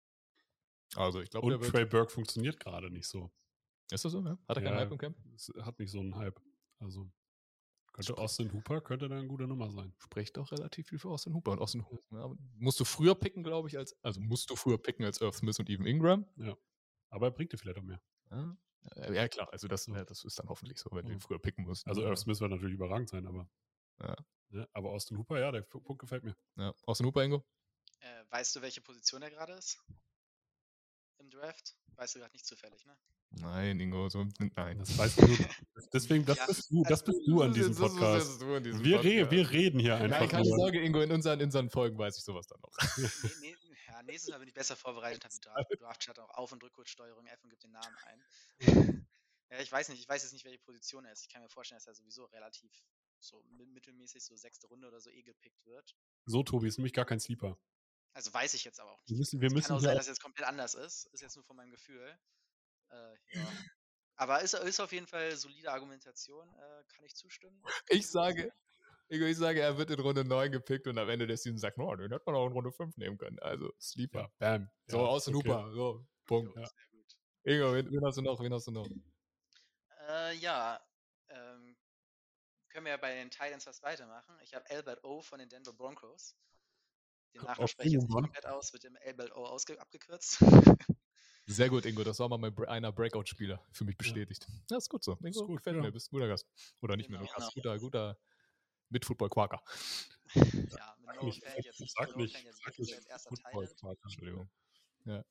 Also ich glaube, Und Trey Burke funktioniert gerade nicht so. Ist das so, ja? Hat er keinen Ja, Hype im Camp? Es hat nicht so einen Hype. Also könnte Austin Hooper, könnte da eine gute Nummer sein. Spricht doch relativ viel für Austin Hooper. Und Austin Hooper ja, musst du früher picken, glaube ich, als, also musst du früher picken als Irv Smith und Evan Ingram. Ja. Aber er bringt dir vielleicht auch mehr. Ja, ja klar, also das, ja, das ist dann hoffentlich so, wenn du ihn früher picken musst. Also Irv Smith wird natürlich überragend sein, aber ja. Ne, aber Austin Hooper, ja, der Punkt gefällt mir. Ja. Austin Hooper, Ingo? Äh, weißt du, welche Position er gerade ist? Im Draft? Weißt du gerade nicht zufällig, ne? Nein, Ingo, so, nein. Das weißt du. Deswegen, das Ja, bist du, das bist du an diesem das ist- das Podcast. ist du an diesem Wir, Podcast. re wir reden hier einfach Nein, keine nur. Sorge, Ingo, in unseren, in unseren Folgen weiß ich sowas dann noch. Nee, nee, ja, nächstes Mal bin ich besser vorbereitet, habe die Draft, Draft-Chart auch Auf- und Rückkurzsteuerung F und gibt den Namen ein. Ja, ich weiß nicht, ich weiß jetzt nicht, welche Position er ist. Ich kann mir vorstellen, dass er sowieso relativ so mi- mittelmäßig, so sechste Runde oder so eh gepickt wird. So, Tobi, ist nämlich gar kein Sleeper. Also weiß ich jetzt aber auch Wir nicht. müssen, wir Es müssen kann auch hier sein, auch, dass es jetzt komplett anders ist. Ist jetzt nur von meinem Gefühl. Äh, ja. Aber ist, ist auf jeden Fall solide Argumentation, äh, kann ich zustimmen. Ich sage, Ingo, ich sage, er wird in Runde neun gepickt und am Ende der Season sagt, oh, den hätte man auch in Runde fünf nehmen können. Also, Sleeper. ja, bam. So, ja, Austin okay. Hooper. So, Punkt. Ja. Sehr gut. Ingo, wen, wen hast du noch? Wen hast du noch? Äh, ja, ähm, können wir ja bei den Titans was weitermachen. Ich habe Albert O von den Denver Broncos. Den Nachnamen Auf spreche ich jetzt nicht Mann. komplett aus, wird im Albert O ausge abgekürzt. Sehr gut, Ingo. Das war mal mein Bra- einer Breakout-Spieler für mich bestätigt. Ja, ist gut so. Ingo, Ist gut, gefällt ja. mir. Bist ein guter Gast. Oder nicht mehr Genau, nur Gast. Guter, guter Mit-Football-Quaker. Ja, mit Noah nicht, Fant jetzt, sag mit Noah nicht, Fant jetzt sag wirklich nicht als erster Football, Titan. Quark. Entschuldigung. Ja.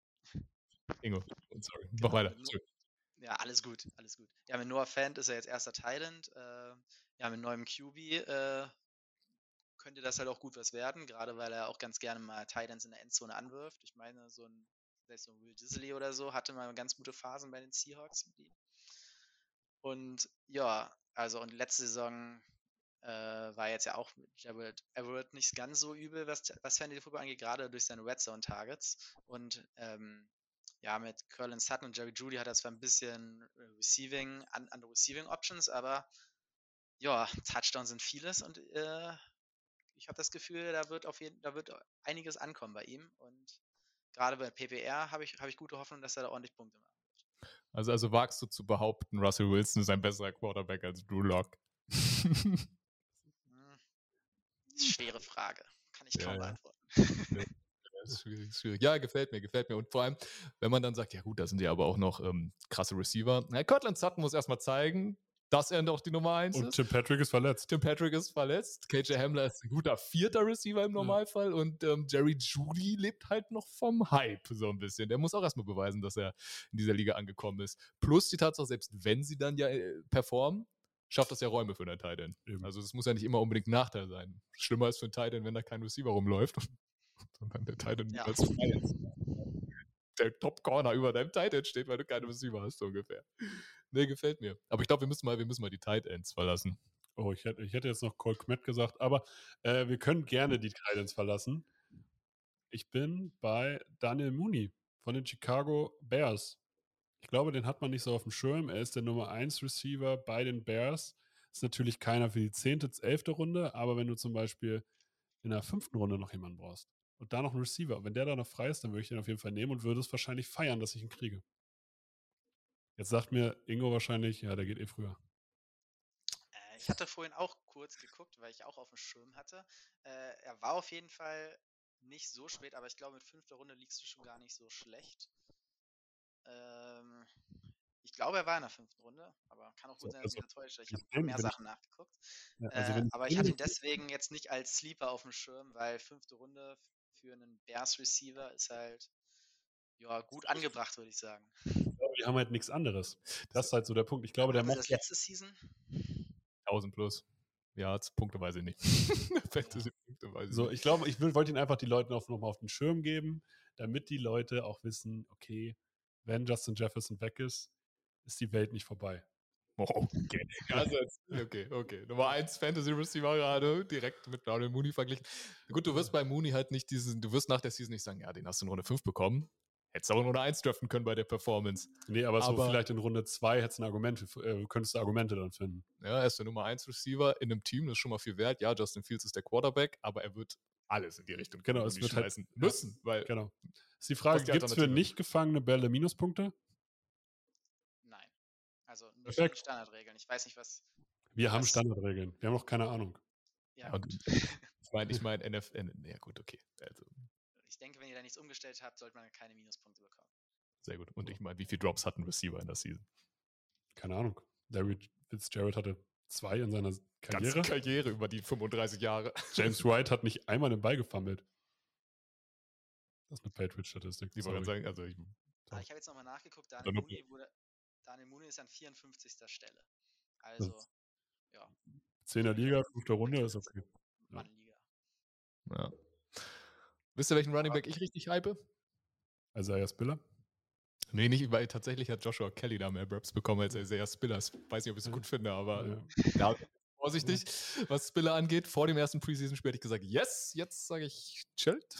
Ingo, sorry. Mach Genau, weiter. mit No- Sorry. Ja, alles gut, alles gut. Ja, mit Noah Fant ist er jetzt erster Titan. Äh, ja, mit neuem Q B äh, könnte das halt auch gut was werden, gerade weil er auch ganz gerne mal Titans in der Endzone anwirft. Ich meine, so ein, vielleicht so ein Will Disley oder so hatte mal ganz gute Phasen bei den Seahawks mit ihm. Und ja, also und letzte Saison äh, war jetzt ja auch mit Jared Everett nicht ganz so übel, was, was Fantasy Football angeht, gerade durch seine Red Zone Targets. Und ähm, ja, mit Curlin Sutton und Jerry Jeudy hat er zwar ein bisschen äh, Receiving, an, andere Receiving Options, aber ja, Touchdowns sind vieles und äh, ich habe das Gefühl, da wird auf jeden, da wird einiges ankommen bei ihm und gerade bei P P R habe ich, habe ich gute Hoffnung, dass er da ordentlich Punkte macht. Also, also wagst du zu behaupten, Russell Wilson ist ein besserer Quarterback als Drew Lock? Hm. Schwere Frage. Kann ich kaum Ja, ja. beantworten. Das ist schwierig, ist schwierig. Ja, gefällt mir, gefällt mir. Und vor allem, wenn man dann sagt, ja gut, da sind ja aber auch noch ähm, krasse Receiver. Na, Cortland Sutton muss erstmal zeigen, dass er doch die Nummer eins Und ist. Tim Patrick ist verletzt. Tim Patrick ist verletzt. K J Hamler ist ein guter vierter Receiver im Normalfall. Und ähm, Jerry Jeudy lebt halt noch vom Hype so ein bisschen. Der muss auch erstmal beweisen, dass er in dieser Liga angekommen ist. Plus die Tatsache, selbst wenn sie dann ja äh, performen, schafft das ja Räume für einen Tight End. Eben. Also das muss ja nicht immer unbedingt ein Nachteil sein. Schlimmer ist für einen Tight End, wenn da kein Receiver rumläuft. Sondern der Tight End Ja. als frei ist. Der Top-Corner über deinem Tight End steht, weil du keine Receiver hast, so ungefähr. Nee, gefällt mir. Aber ich glaube, wir müssen mal, wir müssen mal die Tight Ends verlassen. Oh, ich hätte, ich hätte jetzt noch Cole Kmet gesagt, aber äh, wir können gerne die Titans verlassen. Ich bin bei Daniel Mooney von den Chicago Bears. Ich glaube, den hat man nicht so auf dem Schirm. Er ist der Nummer eins Receiver bei den Bears. Ist natürlich keiner für die zehnte, elfte Runde, aber wenn du zum Beispiel in der fünften Runde noch jemanden brauchst und da noch einen Receiver, wenn der da noch frei ist, dann würde ich den auf jeden Fall nehmen und würde es wahrscheinlich feiern, dass ich ihn kriege. Jetzt sagt mir Ingo wahrscheinlich, ja, der geht eh früher. Äh, ich hatte vorhin auch kurz geguckt, weil ich auch auf dem Schirm hatte. Äh, er war auf jeden Fall nicht so spät, aber ich glaube, mit fünfter Runde liegst du schon gar nicht so schlecht. Ähm, ich glaube, er war in der fünften Runde, aber kann auch gut So, sein, dass ich also, mich da täusche. Ich habe wenn- mehr wenn ich- Sachen nachgeguckt. Ja, also Äh, wenn aber ich hatte ihn deswegen jetzt nicht als Sleeper auf dem Schirm, weil fünfte Runde für einen Bears Receiver ist halt ja gut angebracht, würde ich sagen. Ich glaube, die haben halt nichts anderes. Das ist halt so der Punkt. Ich glaube, der Haben sie macht das letzte Season? tausend plus. Ja, Punkte weiß ich nicht. Fantasy-Punkte weiß ich so, nicht. ich glaube, ich will- wollte ihn einfach die Leute noch, noch mal auf den Schirm geben, damit die Leute auch wissen, okay, wenn Justin Jefferson weg ist, ist die Welt nicht vorbei. Oh, okay. Also jetzt, okay, okay. Nummer eins Fantasy Receiver gerade direkt mit Darnell Mooney verglichen. Gut, du wirst bei Mooney halt nicht diesen, du wirst nach der Season nicht sagen, ja, den hast du in Runde fünf bekommen. Hättest aber nur eine eins draften können bei der Performance. Nee, aber, so Aber- vielleicht in Runde zwei hättest du ein Argument, äh, könntest du Argumente dann finden. Ja, er ist der Nummer eins Receiver in einem Team, das ist schon mal viel wert. Ja, Justin Fields ist der Quarterback, aber er wird alles in die Richtung Genau, von es Mooney wird halt- schmeißen müssen, weil Genau. Ist die Frage, Was die gibt es für Alternative? nicht gefangene Bälle Minuspunkte? Nein. Also nicht in den Perfekt. Standardregeln. Ich weiß nicht, was. Wir haben Was? Standardregeln. Wir haben noch keine Ahnung. Ja, Ja, gut. ich meine, ich meine N F L, ja gut, okay. Also, Ich denke, wenn ihr da nichts umgestellt habt, sollte man keine Minuspunkte bekommen. sehr gut. Und ich meine, wie viele Drops hat ein Receiver in der Season? Keine Ahnung. Larry Fitzgerald hatte zwei in seiner Ganze Karriere. Karriere über die fünfunddreißig Jahre. James White hat nicht einmal den Ball gefummelt. Das ist eine Patriot-Statistik. Ich wollte sorry. sagen, also ich, Ah, ich habe jetzt nochmal nachgeguckt. Dann Daniel okay. Mooney, wurde, Daniel Mooney ist an vierundfünfzigster Stelle. Also, Das- Zehner Liga, fünfte Runde ist okay. Mannliga. ja. Wisst ihr, welchen Running Back ich richtig hype? Isaiah Spiller. Nee, nicht, weil tatsächlich hat Joshua Kelly da mehr Raps bekommen als Isaiah Spiller. Ich weiß nicht, ob ich es gut finde, aber Ja. ja, vorsichtig, was Spiller angeht. Vor dem ersten Preseason-Spiel hätte ich gesagt, yes, jetzt sage ich chillt.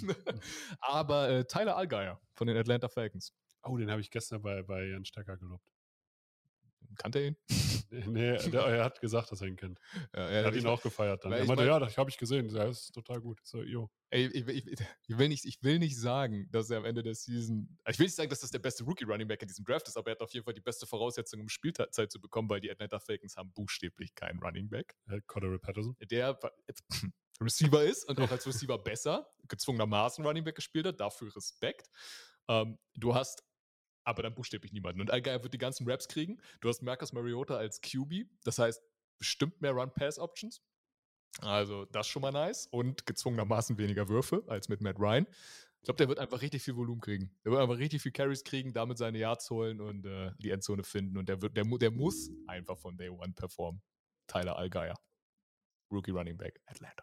aber äh, Tyler Allgeier von den Atlanta Falcons. Oh, den habe ich gestern bei, bei Jan Stecker gelobt. Kannte er ihn? Nee, der, er hat gesagt, dass er ihn kennt. Ja, Er hat ich ihn mein- auch gefeiert dann. weil Er ich meinte, mein- ja, das habe ich gesehen. Ja, das ist total gut. Ich so, jo. Ey, ich, ich, ich, will nicht, ich will nicht sagen, dass er am Ende der Season. Ich will nicht sagen, dass das der beste Rookie-Running-Back in diesem Draft ist, aber er hat auf jeden Fall die beste Voraussetzung, um Spielzeit zu bekommen, weil die Atlanta Falcons haben buchstäblich keinen Running-Back, Äh, Cordero Patterson. der Receiver ist und auch als Receiver besser, gezwungenermaßen Running-Back gespielt hat. Dafür Respekt. Ähm, du hast aber dann buchstäblich niemanden. Und Allgeier wird die ganzen Raps kriegen. Du hast Marcus Mariota als Q B, das heißt bestimmt mehr Run-Pass-Options. Also das schon mal nice und gezwungenermaßen weniger Würfe als mit Matt Ryan. Ich glaube, der wird einfach richtig viel Volumen kriegen. Der wird einfach richtig viel Carries kriegen, damit seine Yards holen und äh, die Endzone finden. Und der, wird, der, mu- der muss einfach von Day One performen. Tyler Allgeier. Rookie Running Back, Atlanta.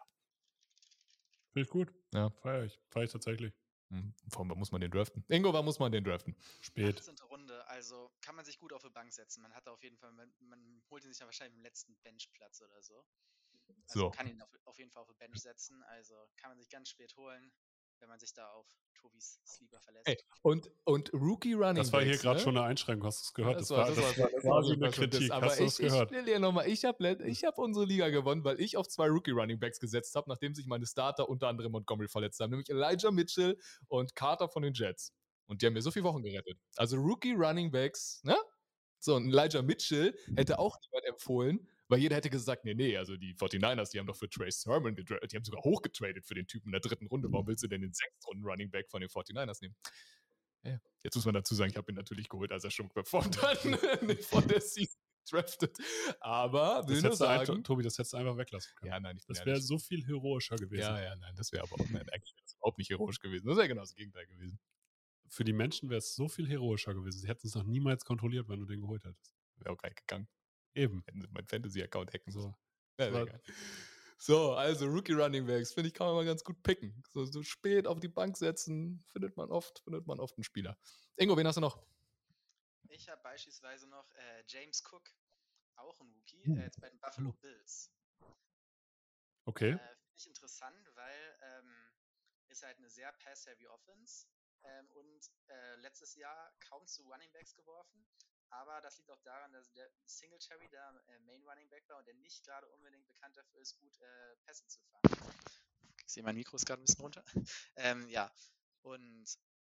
Finde ich gut. Ja. Feier ich. Feier ich tatsächlich. Hm, Vor allem, wann muss man den draften? Ingo, wann muss man den draften? Spät. achtzehnte Runde, also kann man sich gut auf die Bank setzen. Man hat da auf jeden Fall, man, man holt ihn sich dann wahrscheinlich im letzten Benchplatz oder so. Also So. kann ihn auf, auf jeden Fall auf die Bench setzen. Also kann man sich ganz spät holen, wenn man sich da auf Tobis Sleeper verlässt. Ey, und, und Rookie Running Das war hier Backs, gerade ne? schon eine Einschränkung. Hast du es gehört? Das war, das war, das war, quasi eine das war Kritik. aber Hast du ich, es gehört? ich will dir nochmal, ich habe ich hab unsere Liga gewonnen, weil ich auf zwei Rookie-Running-Backs gesetzt habe, nachdem sich meine Starter unter anderem Montgomery verletzt haben, nämlich Elijah Mitchell und Carter von den Jets. Und die haben mir so viele Wochen gerettet. Also Rookie-Running-Backs, ne? So, und Elijah Mitchell hätte auch niemand empfohlen, weil jeder hätte gesagt, nee, nee, also die forty-niners, die haben doch für Trace Sermon getradet, die haben sogar hochgetradet für den Typen in der dritten Runde. Warum willst du denn den sechsten Runden Running Back von den forty-niners nehmen? Ja, jetzt muss man dazu sagen, ich habe ihn natürlich geholt, als er schon performt hat, nicht von der Season drafted. Aber will Das nur hättest du ein, sagen, Tobi, das hättest du einfach weglassen können. ja, nein, ich bin Das wäre ehrlich. so viel heroischer gewesen. Ja, ja, nein, das wäre aber auch, nein, eigentlich wäre das überhaupt nicht heroisch gewesen. Das wäre genau das Gegenteil gewesen. Für die Menschen wäre es so viel heroischer gewesen. Sie hätten es noch niemals kontrolliert, wenn du den geholt hättest. Wäre auch gleich gegangen. Eben. Hätten sie meinen Fantasy-Account hacken So. sollen. Ja, war- egal. So, also Rookie Running Backs, finde ich, kann man mal ganz gut picken. So, so spät auf die Bank setzen, findet man oft, findet man oft einen Spieler. Ingo, wen hast du noch? Ich habe beispielsweise noch äh, James Cook, auch ein Rookie, Hm. äh, jetzt bei den Buffalo Bills. Okay. Äh, Finde ich interessant, weil ähm, ist halt eine sehr pass-heavy Offense ähm, und äh, letztes Jahr kaum zu Running Backs geworfen. Aber das liegt auch daran, dass der Singletary der äh, Main Running Back war und der nicht gerade unbedingt bekannt dafür ist, gut äh, Pässe zu fangen. Ich sehe, mein Mikro ist gerade ein bisschen runter. ähm, ja, und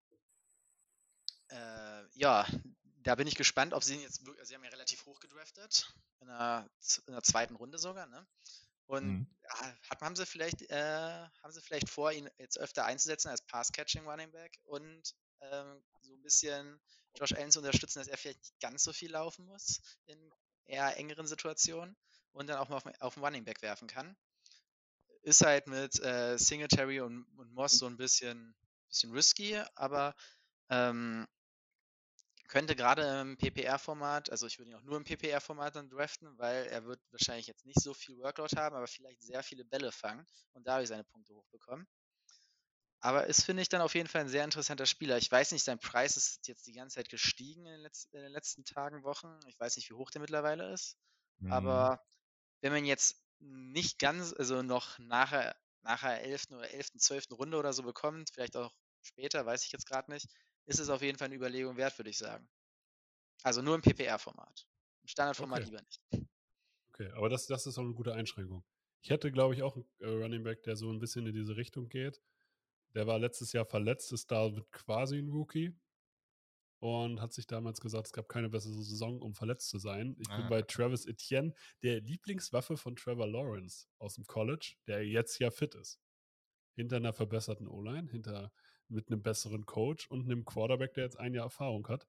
äh, ja, da bin ich gespannt, ob sie ihn jetzt wirklich, also sie haben ja relativ hoch gedraftet, in der, z- in der zweiten Runde sogar, ne? Und Mhm. ja, hat, haben sie vielleicht, äh, haben sie vielleicht vor, ihn jetzt öfter einzusetzen als Pass-Catching Running Back und ähm, so ein bisschen Josh Allen zu unterstützen, dass er vielleicht nicht ganz so viel laufen muss in eher engeren Situationen und dann auch mal auf, auf den Running Back werfen kann. Ist halt mit äh, Singletary und, und Moss so ein bisschen, bisschen risky, aber ähm, könnte gerade im P P R-Format, also ich würde ihn auch nur im P P R-Format dann draften, weil er wird wahrscheinlich jetzt nicht so viel Workload haben, aber vielleicht sehr viele Bälle fangen und dadurch seine Punkte hochbekommen. Aber ist, finde ich, dann auf jeden Fall ein sehr interessanter Spieler. Ich weiß nicht, sein Preis ist jetzt die ganze Zeit gestiegen in den, Letz-, in den letzten Tagen, Wochen. Ich weiß nicht, wie hoch der mittlerweile ist. Mhm. Aber wenn man jetzt nicht ganz, also noch nachher, nachher elften oder elften, zwölften Runde oder so bekommt, vielleicht auch später, weiß ich jetzt gerade nicht, ist es auf jeden Fall eine Überlegung wert, würde ich sagen. Also nur im P P R-Format. Im Standardformat Okay. lieber nicht. Okay, aber das, das ist auch eine gute Einschränkung. Ich hätte, glaube ich, auch einen äh, Running Back, der so ein bisschen in diese Richtung geht. Der war letztes Jahr verletzt, ist da mit quasi ein Rookie und hat sich damals gesagt, es gab keine bessere Saison, um verletzt zu sein. Ich bin Ah. bei Travis Etienne, der Lieblingswaffe von Trevor Lawrence aus dem College, der jetzt ja fit ist. Hinter einer verbesserten O-Line, hinter mit einem besseren Coach und einem Quarterback, der jetzt ein Jahr Erfahrung hat.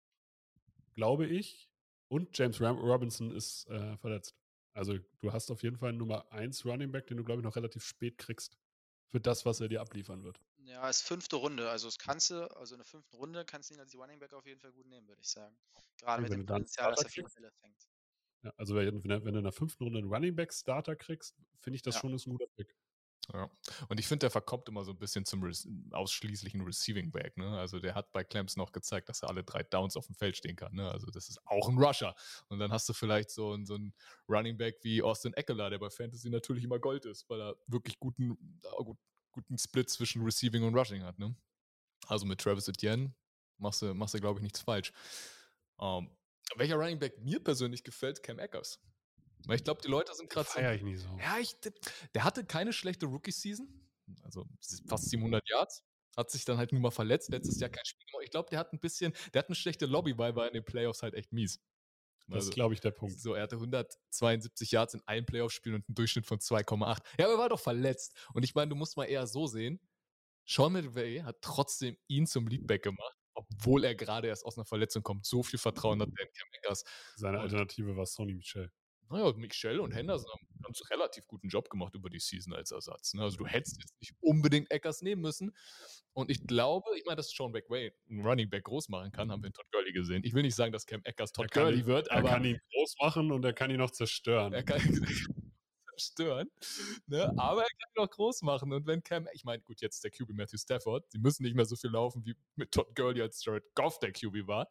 Glaube ich. Und James Ram- Robinson ist äh, verletzt. Also du hast auf jeden Fall einen Nummer eins Running Back, den du, glaube ich, noch relativ spät kriegst. Für das, was er dir abliefern wird. Ja, ist fünfte Runde. Also das kannst du, also in der fünften Runde kannst du ihn als Running Back auf jeden Fall gut nehmen, würde ich sagen. Gerade Okay, mit wenn dem du dann Potenzial, dass Starter er viele kriegst. Bälle fängt. Ja, also wenn, wenn, wenn du in der fünften Runde einen Running Back Starter kriegst, finde ich das Ja. schon ist ein guter Pick. Ja. Und ich finde, der verkommt immer so ein bisschen zum Re- ausschließlichen Receiving Back. Ne? Also der hat bei Clemson noch gezeigt, dass er alle drei Downs auf dem Feld stehen kann. Ne? Also das ist auch ein Rusher. Und dann hast du vielleicht so, einen- so einen Running Back wie Austin Eckler, der bei Fantasy natürlich immer Gold ist, weil er wirklich guten, äh, gut, guten Split zwischen Receiving und Rushing hat. Ne? Also mit Travis Etienne machst du, machst du glaube ich, nichts falsch. Ähm, welcher Running Back mir persönlich gefällt, Cam Akers. Weil ich glaube, die Leute sind gerade so. Feier ich nicht so. Ja, ich, der hatte keine schlechte Rookie-Season, also fast siebenhundert Yards, hat sich dann halt nur mal verletzt, letztes Jahr kein Spiel gemacht. Ich glaube, der hat ein bisschen, der hat eine schlechte Lobby, weil war in den Playoffs halt echt mies. Das Also, ist, glaube ich, der Punkt. so, er hatte hundertzweiundsiebzig Yards in allen Playoff-Spielen und einen Durchschnitt von zwei Komma acht. Ja, aber er war doch verletzt. Und ich meine, du musst mal eher so sehen, Sean McVay hat trotzdem ihn zum Leadback gemacht, obwohl er gerade erst aus einer Verletzung kommt. So viel Vertrauen hat der in Cam Akers. Seine Und- Alternative war Sonny Michel. Naja, Michel und Henderson haben einen ganz relativ guten Job gemacht über die Season als Ersatz. Ne? Also du hättest jetzt nicht unbedingt Eckers nehmen müssen. Und ich glaube, ich meine, dass Sean McVay einen Running Back groß machen kann, haben wir in Todd Gurley gesehen. Ich will nicht sagen, dass Cam Eckers Todd Er kann Gurley ihn- wird, Er aber kann ihn groß machen und er kann ihn noch zerstören. er kann ihn zerstören. Ne? Aber er kann ihn auch groß machen. Und wenn Cam, ich meine, gut, jetzt der Q B Matthew Stafford, sie müssen nicht mehr so viel laufen wie mit Todd Gurley, als Jared Goff der Q B war.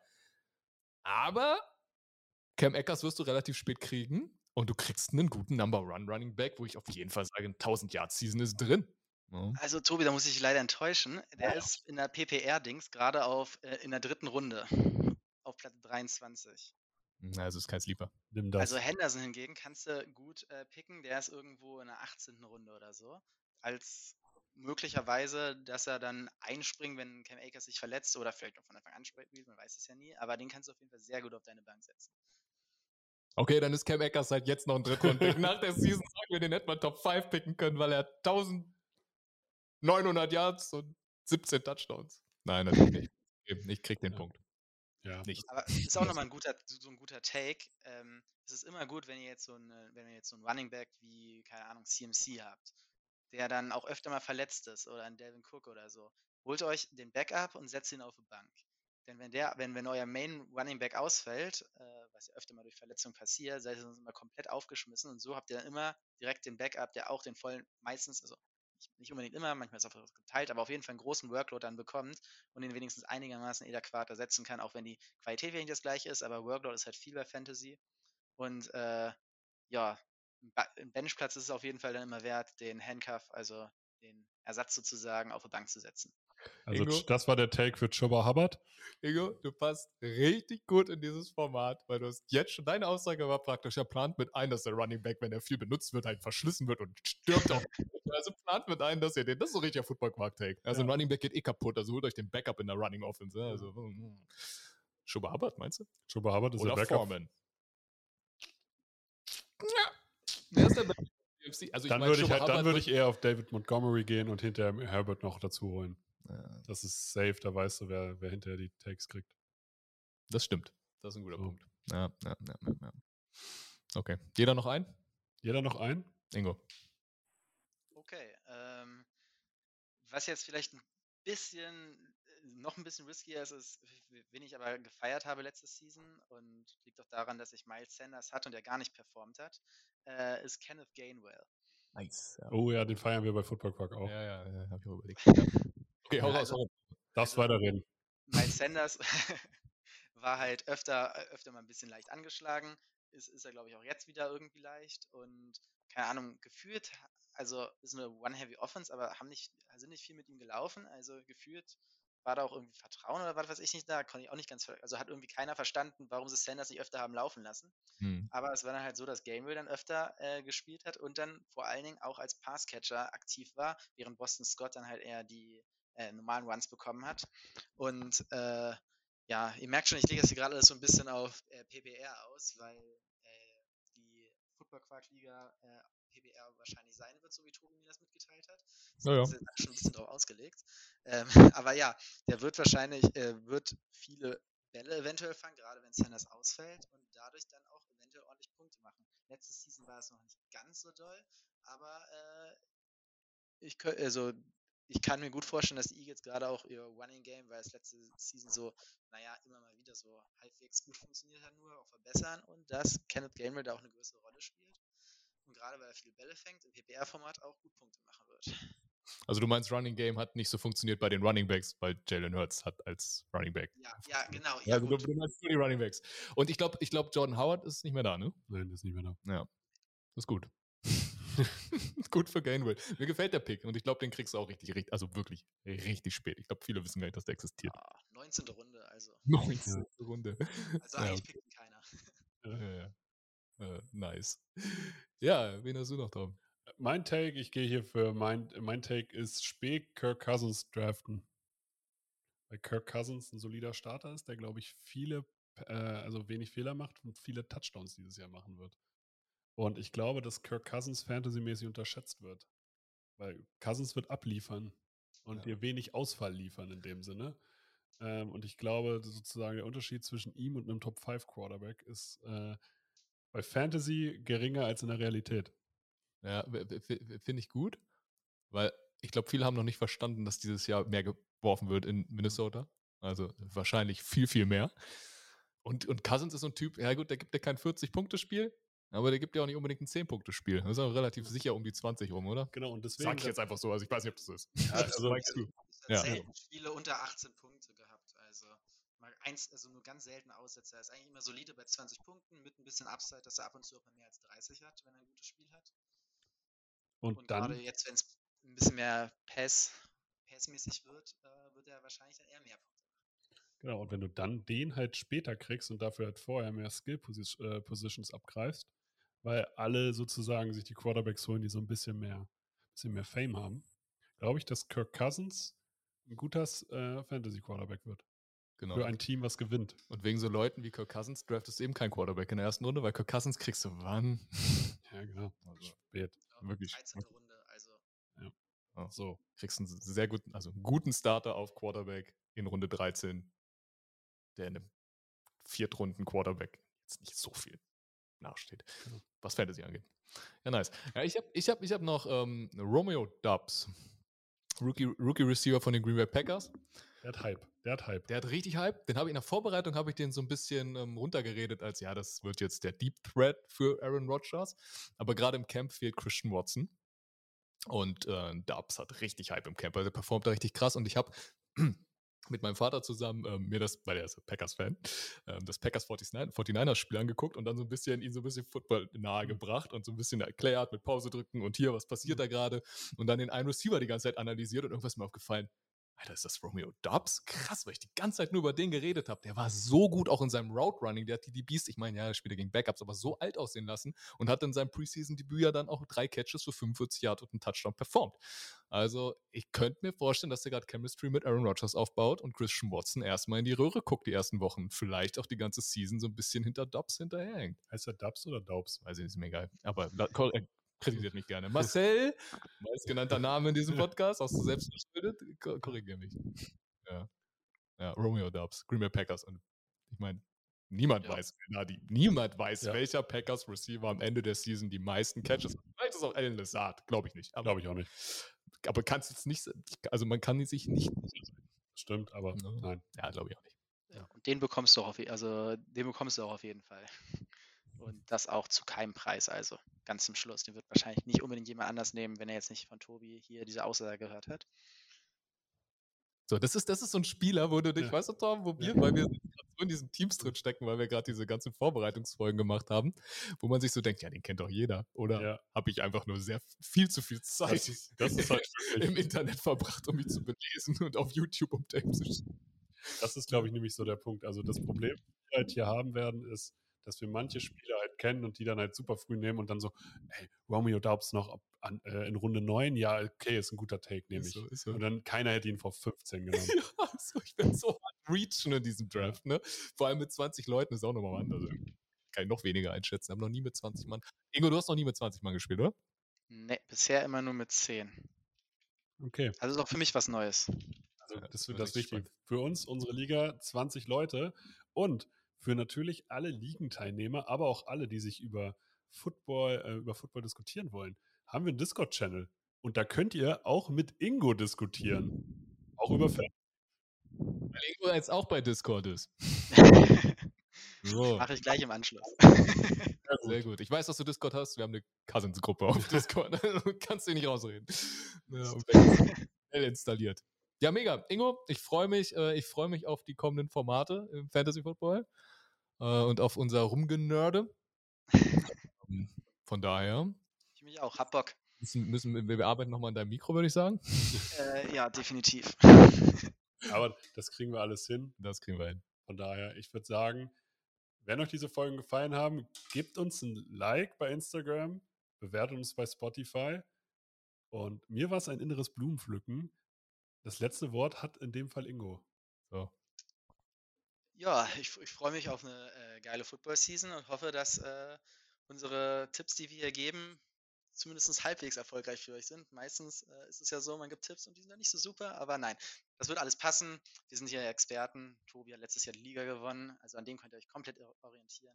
Aber Cam Akers wirst du relativ spät kriegen und du kriegst einen guten Number One Running Back, wo ich auf jeden Fall sage, ein tausend Yard Season ist drin. Ja. Also Tobi, da muss ich dich leider enttäuschen. Der ist in der P P R-Dings gerade auf äh, in der dritten Runde auf Platz dreiundzwanzig. Also ist kein Sleeper. Nimm das. Also Henderson hingegen kannst du gut äh, picken. Der ist irgendwo in der achtzehnten Runde oder so. Als möglicherweise, dass er dann einspringt, wenn Cam Akers sich verletzt oder vielleicht auch von Anfang an spielt, man weiß es ja nie. Aber den kannst du auf jeden Fall sehr gut auf deine Bank setzen. Okay, dann ist Cam Akers halt jetzt noch ein Drittrunden-Pick. Nach der Season sagen wir, den hätten wir Top fünf picken können, weil er neunzehnhundert Yards und siebzehn Touchdowns. Nein, natürlich nicht. Ich krieg den Ja. Punkt. Ja. Nicht. Aber ist auch nochmal ein guter, so ein guter Take. Ähm, es ist immer gut, wenn ihr jetzt so eine, wenn ihr jetzt so einen Running Back wie, keine Ahnung, C M C habt, der dann auch öfter mal verletzt ist oder ein Devin Cook oder so. Holt euch den Backup und setzt ihn auf die Bank. Denn wenn der, wenn, wenn euer Main Running Back ausfällt, äh, was ja öfter mal durch Verletzung passiert, seid ihr sonst immer komplett aufgeschmissen und so habt ihr dann immer direkt den Backup, der auch den vollen, meistens, also nicht, nicht unbedingt immer, manchmal ist es auch geteilt, aber auf jeden Fall einen großen Workload dann bekommt und ihn wenigstens einigermaßen adäquat ersetzen kann, auch wenn die Qualität vielleicht nicht das gleiche ist, aber Workload ist halt viel bei Fantasy. Und äh, ja, im Benchplatz ist es auf jeden Fall dann immer wert, den Handcuff, also den Ersatz sozusagen, auf die Bank zu setzen. Also Ingo? das war der Take für Chuba Hubbard. Ingo, du passt richtig gut in dieses Format, weil du hast jetzt schon, deine Aussage war praktisch, er plant mit ein, dass der Running Back, wenn er viel benutzt wird, halt verschlissen wird und stirbt auch. Also plant mit ein, dass ihr den, das ist so richtig Football-Quark-Take. Also ein Ja. Running Back geht eh kaputt, also holt euch den Backup in der Running Offense. Also, mm. Chuba Hubbard, meinst du? Chuba Hubbard ist Oder der Backup. Foreman? Ja. Wer ist der Backup? Also ich Dann mein, würde ich, Chuba halt, dann Hubbard würde wird- ich eher auf David Montgomery gehen und hinterher Herbert noch dazu holen. Ja, Das ist safe, da weißt du, wer, wer hinterher die Takes kriegt. das stimmt. Das ist ein guter So. Punkt. Ja, ja, ja, ja, ja. Okay. Jeder noch ein? Jeder noch ein? Ingo. Okay, ähm, was jetzt vielleicht ein bisschen noch ein bisschen riskier ist es, wen ich aber gefeiert habe letzte Season und liegt auch daran, dass ich Miles Sanders hatte und der gar nicht performt hat, äh, ist Kenneth Gainwell. Nice. Ja, Oh ja, den feiern wir bei Football Quark auch. ja, ja, ja habe ich auch überlegt. Ja. Okay, hau Ja, raus. also- hau raus. Darfst also- weiterreden. Miles Sanders war halt öfter, öfter mal ein bisschen leicht angeschlagen. Ist, ist er, glaube ich, auch jetzt wieder irgendwie leicht. Und keine Ahnung, gefühlt, also ist eine One-Heavy-Offense, aber haben nicht, sind nicht viel mit ihm gelaufen. Also gefühlt war da auch irgendwie Vertrauen oder was weiß ich nicht da. Konnte ich auch nicht ganz, ver- also hat irgendwie keiner verstanden, warum sie Sanders nicht öfter haben laufen lassen. Hm. Aber es war dann halt so, dass Gainwell dann öfter äh, gespielt hat und dann vor allen Dingen auch als Passcatcher aktiv war, während Boston Scott dann halt eher die äh, normalen Runs bekommen hat. Und äh, ja, ihr merkt schon, ich lege das hier gerade alles so ein bisschen auf äh, P P R aus, weil äh, die Football-Quark-Liga äh, P P R wahrscheinlich sein wird, so wie Tobi mir das mitgeteilt hat. Ja, ja. Das ist jetzt schon ein bisschen drauf ausgelegt. Ähm, aber ja, der wird wahrscheinlich, äh, wird viele Bälle eventuell fangen, gerade wenn Sanders ausfällt und dadurch dann auch eventuell ordentlich Punkte machen. Letzte Season war es noch nicht ganz so doll, aber äh, ich, kö- also, ich kann mir gut vorstellen, dass die Eagles gerade auch ihr Running Game, weil es letzte Season so, naja, immer mal wieder so halbwegs gut funktioniert hat, nur auch verbessern und dass Kenneth Gainwell da auch eine größere Rolle spielt. Und gerade weil er viele Bälle fängt, im P P R-Format auch gut Punkte machen wird. Also du meinst, Running Game hat nicht so funktioniert bei den Running Backs, weil Jalen Hurts hat als Running Back. Ja, ja, genau. Ja, Ja, also du, gut. du meinst nur die Running Backs. Und ich glaube, ich glaub, Jordan Howard ist nicht mehr da, ne? Nein, das ist nicht mehr da. Ja. Das ist gut. Gut für Gainwell. Mir gefällt der Pick und ich glaube, den kriegst du auch richtig, richtig, also wirklich richtig spät. Ich glaube, viele wissen gar nicht, dass der existiert. Ah, neunzehnte Runde, also. neunzehnte Runde. Also Ja, eigentlich okay. pickt ihn keiner. Ja, ja. Äh, nice. Ja, wen hast du noch, Tom? Mein Take, ich gehe hier für mein, mein Take ist spät Kirk Cousins draften. Weil Kirk Cousins ein solider Starter ist, der, glaube ich, viele, äh, also wenig Fehler macht und viele Touchdowns dieses Jahr machen wird. Und ich glaube, dass Kirk Cousins fantasymäßig unterschätzt wird. Weil Cousins wird abliefern und Ja. dir wenig Ausfall liefern in dem Sinne. Ähm, und ich glaube, sozusagen der Unterschied zwischen ihm und einem Top fünf Quarterback ist äh, bei Fantasy geringer als in der Realität. Ja, finde ich gut, weil ich glaube, viele haben noch nicht verstanden, dass dieses Jahr mehr geworfen wird in Minnesota. Also wahrscheinlich viel, viel mehr. Und, und Cousins ist so ein Typ, ja gut, der gibt ja kein vierzig-Punkte-Spiel, aber der gibt ja auch nicht unbedingt ein zehn-Punkte-Spiel. Das ist auch relativ sicher um die zwanzig rum, oder? Genau, und deswegen. Sag ich jetzt einfach so, also ich weiß nicht, ob das so ist. Ja, also, Meinst du? Es hat Ja. selten Spiele unter achtzehn Punkte gehabt. Also mal eins, also nur ganz selten Aussetzer. Er ist eigentlich immer solide bei zwanzig Punkten mit ein bisschen Upside, dass er ab und zu auch mal mehr als dreißig hat, wenn er ein gutes Spiel hat. und, Und dann, gerade jetzt, wenn es ein bisschen mehr Pass, Passmäßig wird, äh, wird er wahrscheinlich dann eher mehr Punkte machen. genau, und wenn du dann den halt später kriegst und dafür halt vorher mehr Skill-Positions abgreifst, weil alle sozusagen sich die Quarterbacks holen, die so ein bisschen mehr, bisschen mehr Fame haben, glaube ich, dass Kirk Cousins ein guter äh, Fantasy-Quarterback wird. Genau. Für ein Team, was gewinnt. Und wegen so Leuten wie Kirk Cousins draftest du eben kein Quarterback in der ersten Runde, weil Kirk Cousins kriegst du wann? Ja, genau. Also, Spät. Ja, Wirklich. dreizehnte Runde, also Ja. So. Kriegst einen sehr guten, also einen guten Starter auf Quarterback in Runde dreizehn, der in einem Viertrunden-Quarterback jetzt nicht so viel nachsteht, Genau. was Fantasy angeht. Ja, nice. Ja, ich habe ich hab, ich hab noch ähm, Romeo Doubs, Rookie, Rookie Receiver von den Green Bay Packers. Der hat Hype. Der hat Hype. Der hat richtig Hype. Den habe ich in der Vorbereitung habe ich den so ein bisschen ähm, runtergeredet, als ja, das wird jetzt der Deep Threat für Aaron Rodgers. Aber gerade im Camp fehlt Christian Watson. Und äh, Doubs hat richtig Hype im Camp. Also der performt da richtig krass. Und ich habe mit meinem Vater zusammen ähm, mir das, weil er ist Packers-Fan, ähm, das Packers forty-niners-Spiel angeguckt und dann so ein bisschen ihn so ein bisschen Football nahegebracht und so ein bisschen erklärt mit Pause drücken und hier, was passiert da gerade? Und dann den einen Receiver die ganze Zeit analysiert und irgendwas ist mir aufgefallen. Alter, ist das Romeo Doubs? Krass, weil ich die ganze Zeit nur über den geredet habe. Der war so gut auch in seinem Route Running. Der hat die D Bs, ich meine, ja, er spielt gegen Backups, aber so alt aussehen lassen und hat in seinem Preseason-Debüt ja dann auch drei Catches für fünfundvierzig Yards und einen Touchdown performt. Also, ich könnte mir vorstellen, dass der gerade Chemistry mit Aaron Rodgers aufbaut und Christian Watson erstmal in die Röhre guckt die ersten Wochen. Vielleicht auch die ganze Season so ein bisschen hinter Doubs hinterherhängt. Heißt der Dubs oder Daubs? Weiß ich nicht, ist mir egal. Aber kritisiert mich gerne. Marcel, meistgenannter Name in diesem Podcast, auch so selbst verschuldet, korrigiere mich. Ja. ja, Romeo Doubs, Green Bay Packers. Und ich meine, niemand Ja. weiß, wer da die, niemand weiß, Ja. welcher Packers Receiver am Ende der Season die meisten Catches hat. Vielleicht ist es auch Alan Lazard, glaube ich nicht. Aber, Glaube ich auch nicht. aber kannst jetzt nicht, also man kann sich nicht. stimmt, aber Ne? nein. Ja, glaube ich auch nicht. Ja, und den bekommst du auch auf, je- also den bekommst du auch auf jeden Fall. Und das auch zu keinem Preis, also ganz zum Schluss. Den wird wahrscheinlich nicht unbedingt jemand anders nehmen, wenn er jetzt nicht von Tobi hier diese Aussage gehört hat. So, das ist, das ist so ein Spieler, wo du dich, Ja. weißt du, Tom, wo wir, Ja. weil wir so in diesen Teams drin stecken, weil wir gerade diese ganzen Vorbereitungsfolgen gemacht haben, wo man sich so denkt, ja, den kennt doch jeder. Oder Ja. habe ich einfach nur sehr viel zu viel Zeit Das ist, das ist halt wirklich, im Internet verbracht, um mich zu belesen und auf YouTube um Tape zu schauen. das ist, glaube ich, nämlich so der Punkt. Also das Problem, das wir halt hier haben werden, ist, dass wir manche Spieler halt kennen und die dann halt super früh nehmen und dann so, hey, Romeo Daubs noch ab, an, äh, in Runde neun, ja, okay, ist ein guter Take, nehme Ist ich. so, ist so. Und dann keiner hätte ihn vor fünfzehn genommen. Ja, so, ich bin so hart reachen in diesem Draft, ne? Vor allem mit zwanzig Leuten ist auch nochmal was anderes. Kann ich noch weniger einschätzen. Haben noch nie mit zwanzig Mann. Ingo, du hast noch nie mit zwanzig Mann gespielt, oder? Ne, bisher immer nur mit zehn. Okay, Also ist auch für mich was Neues. also Ja, das, das das wird ist richtig wichtig. Für uns, unsere Liga, zwanzig Leute und für natürlich alle Ligenteilnehmer, aber auch alle, die sich über Football, äh, über Football diskutieren wollen, haben wir einen Discord-Channel. Und da könnt ihr auch mit Ingo diskutieren. Auch über Fan. Weil Ingo jetzt auch bei Discord ist. So, Mache ich gleich im Anschluss. sehr gut. Ich weiß, dass du Discord hast. Wir haben eine Cousins-Gruppe auf Discord. Du kannst dich nicht rausreden. Ja, und schnell installiert. Ja, mega. Ingo, ich freue mich, äh, ich freue mich auf die kommenden Formate im Fantasy Football äh, und auf unser Rumgenörde. Ähm, Von daher Ich mich auch, hab Bock. müssen, müssen wir, wir arbeiten nochmal an deinem Mikro, würde ich sagen. Äh, ja, definitiv. Aber das kriegen wir alles hin. Das kriegen wir hin. Von daher, ich würde sagen, wenn euch diese Folgen gefallen haben, gebt uns ein Like bei Instagram, bewertet uns bei Spotify. Und mir war es ein inneres Blumenpflücken. Das letzte Wort hat in dem Fall Ingo. So. Ja, ich, ich freue mich auf eine äh, geile Football-Season und hoffe, dass äh, unsere Tipps, die wir hier geben, zumindest halbwegs erfolgreich für euch sind. Meistens äh, ist es ja so, man gibt Tipps und die sind dann nicht so super, aber nein, das wird alles passen. Wir sind hier Experten. Tobi hat letztes Jahr die Liga gewonnen, also an dem könnt ihr euch komplett orientieren.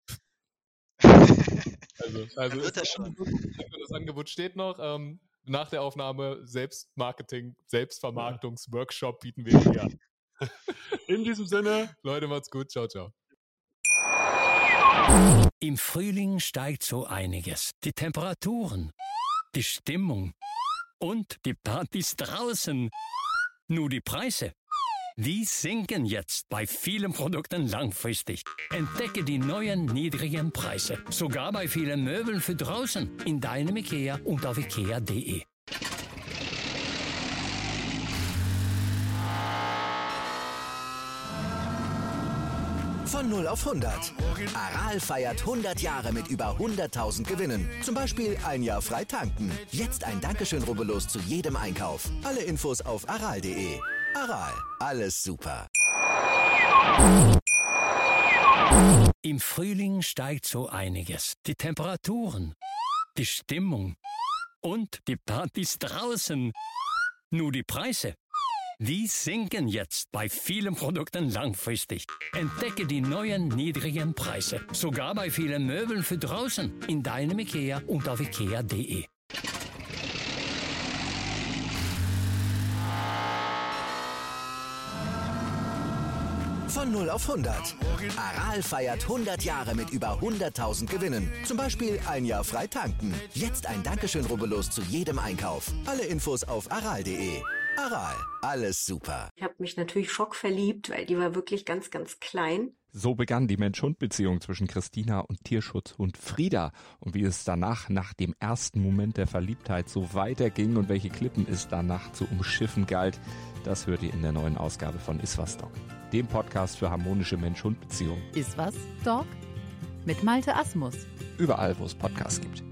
Also, Dann also wird das schon. das Angebot steht noch. Ähm, nach der Aufnahme Selbstmarketing, Selbstvermarktungsworkshop bieten wir hier an. In diesem Sinne, Leute, macht's gut. Ciao, ciao. Im Frühling steigt so einiges. Die Temperaturen, die Stimmung und die Partys draußen. Nur die Preise, die sinken jetzt bei vielen Produkten langfristig. Entdecke die neuen niedrigen Preise. Sogar bei vielen Möbeln für draußen. In deinem IKEA und auf ikea punkt de. Von null auf hundert. Aral feiert hundert Jahre mit über hunderttausend Gewinnen. Zum Beispiel ein Jahr frei tanken. Jetzt ein Dankeschön, rubbellos zu jedem Einkauf. Alle Infos auf aral punkt de. Aral, alles super. Im Frühling steigt so einiges. Die Temperaturen, die Stimmung und die Partys draußen. Nur die Preise, die sinken jetzt bei vielen Produkten langfristig. Entdecke die neuen niedrigen Preise. Sogar bei vielen Möbeln für draußen. In deinem IKEA und auf ikea punkt de. Von null auf hundert. Aral feiert hundert Jahre mit über hunderttausend Gewinnen. Zum Beispiel ein Jahr frei tanken. Jetzt ein Dankeschön, rubbellos zu jedem Einkauf. Alle Infos auf aral punkt de. Aral, alles super. Ich habe mich natürlich schockverliebt, weil die war wirklich ganz, ganz klein. So begann die Mensch-Hund-Beziehung zwischen Christina und Tierschutzhund Frieda. Und wie es danach, nach dem ersten Moment der Verliebtheit, so weiterging und welche Klippen es danach zu umschiffen galt, das hört ihr in der neuen Ausgabe von Iswas Dog, dem Podcast für harmonische Mensch-Hund-Beziehungen. Iswas Dog? Mit Malte Asmus. Überall, wo es Podcasts gibt.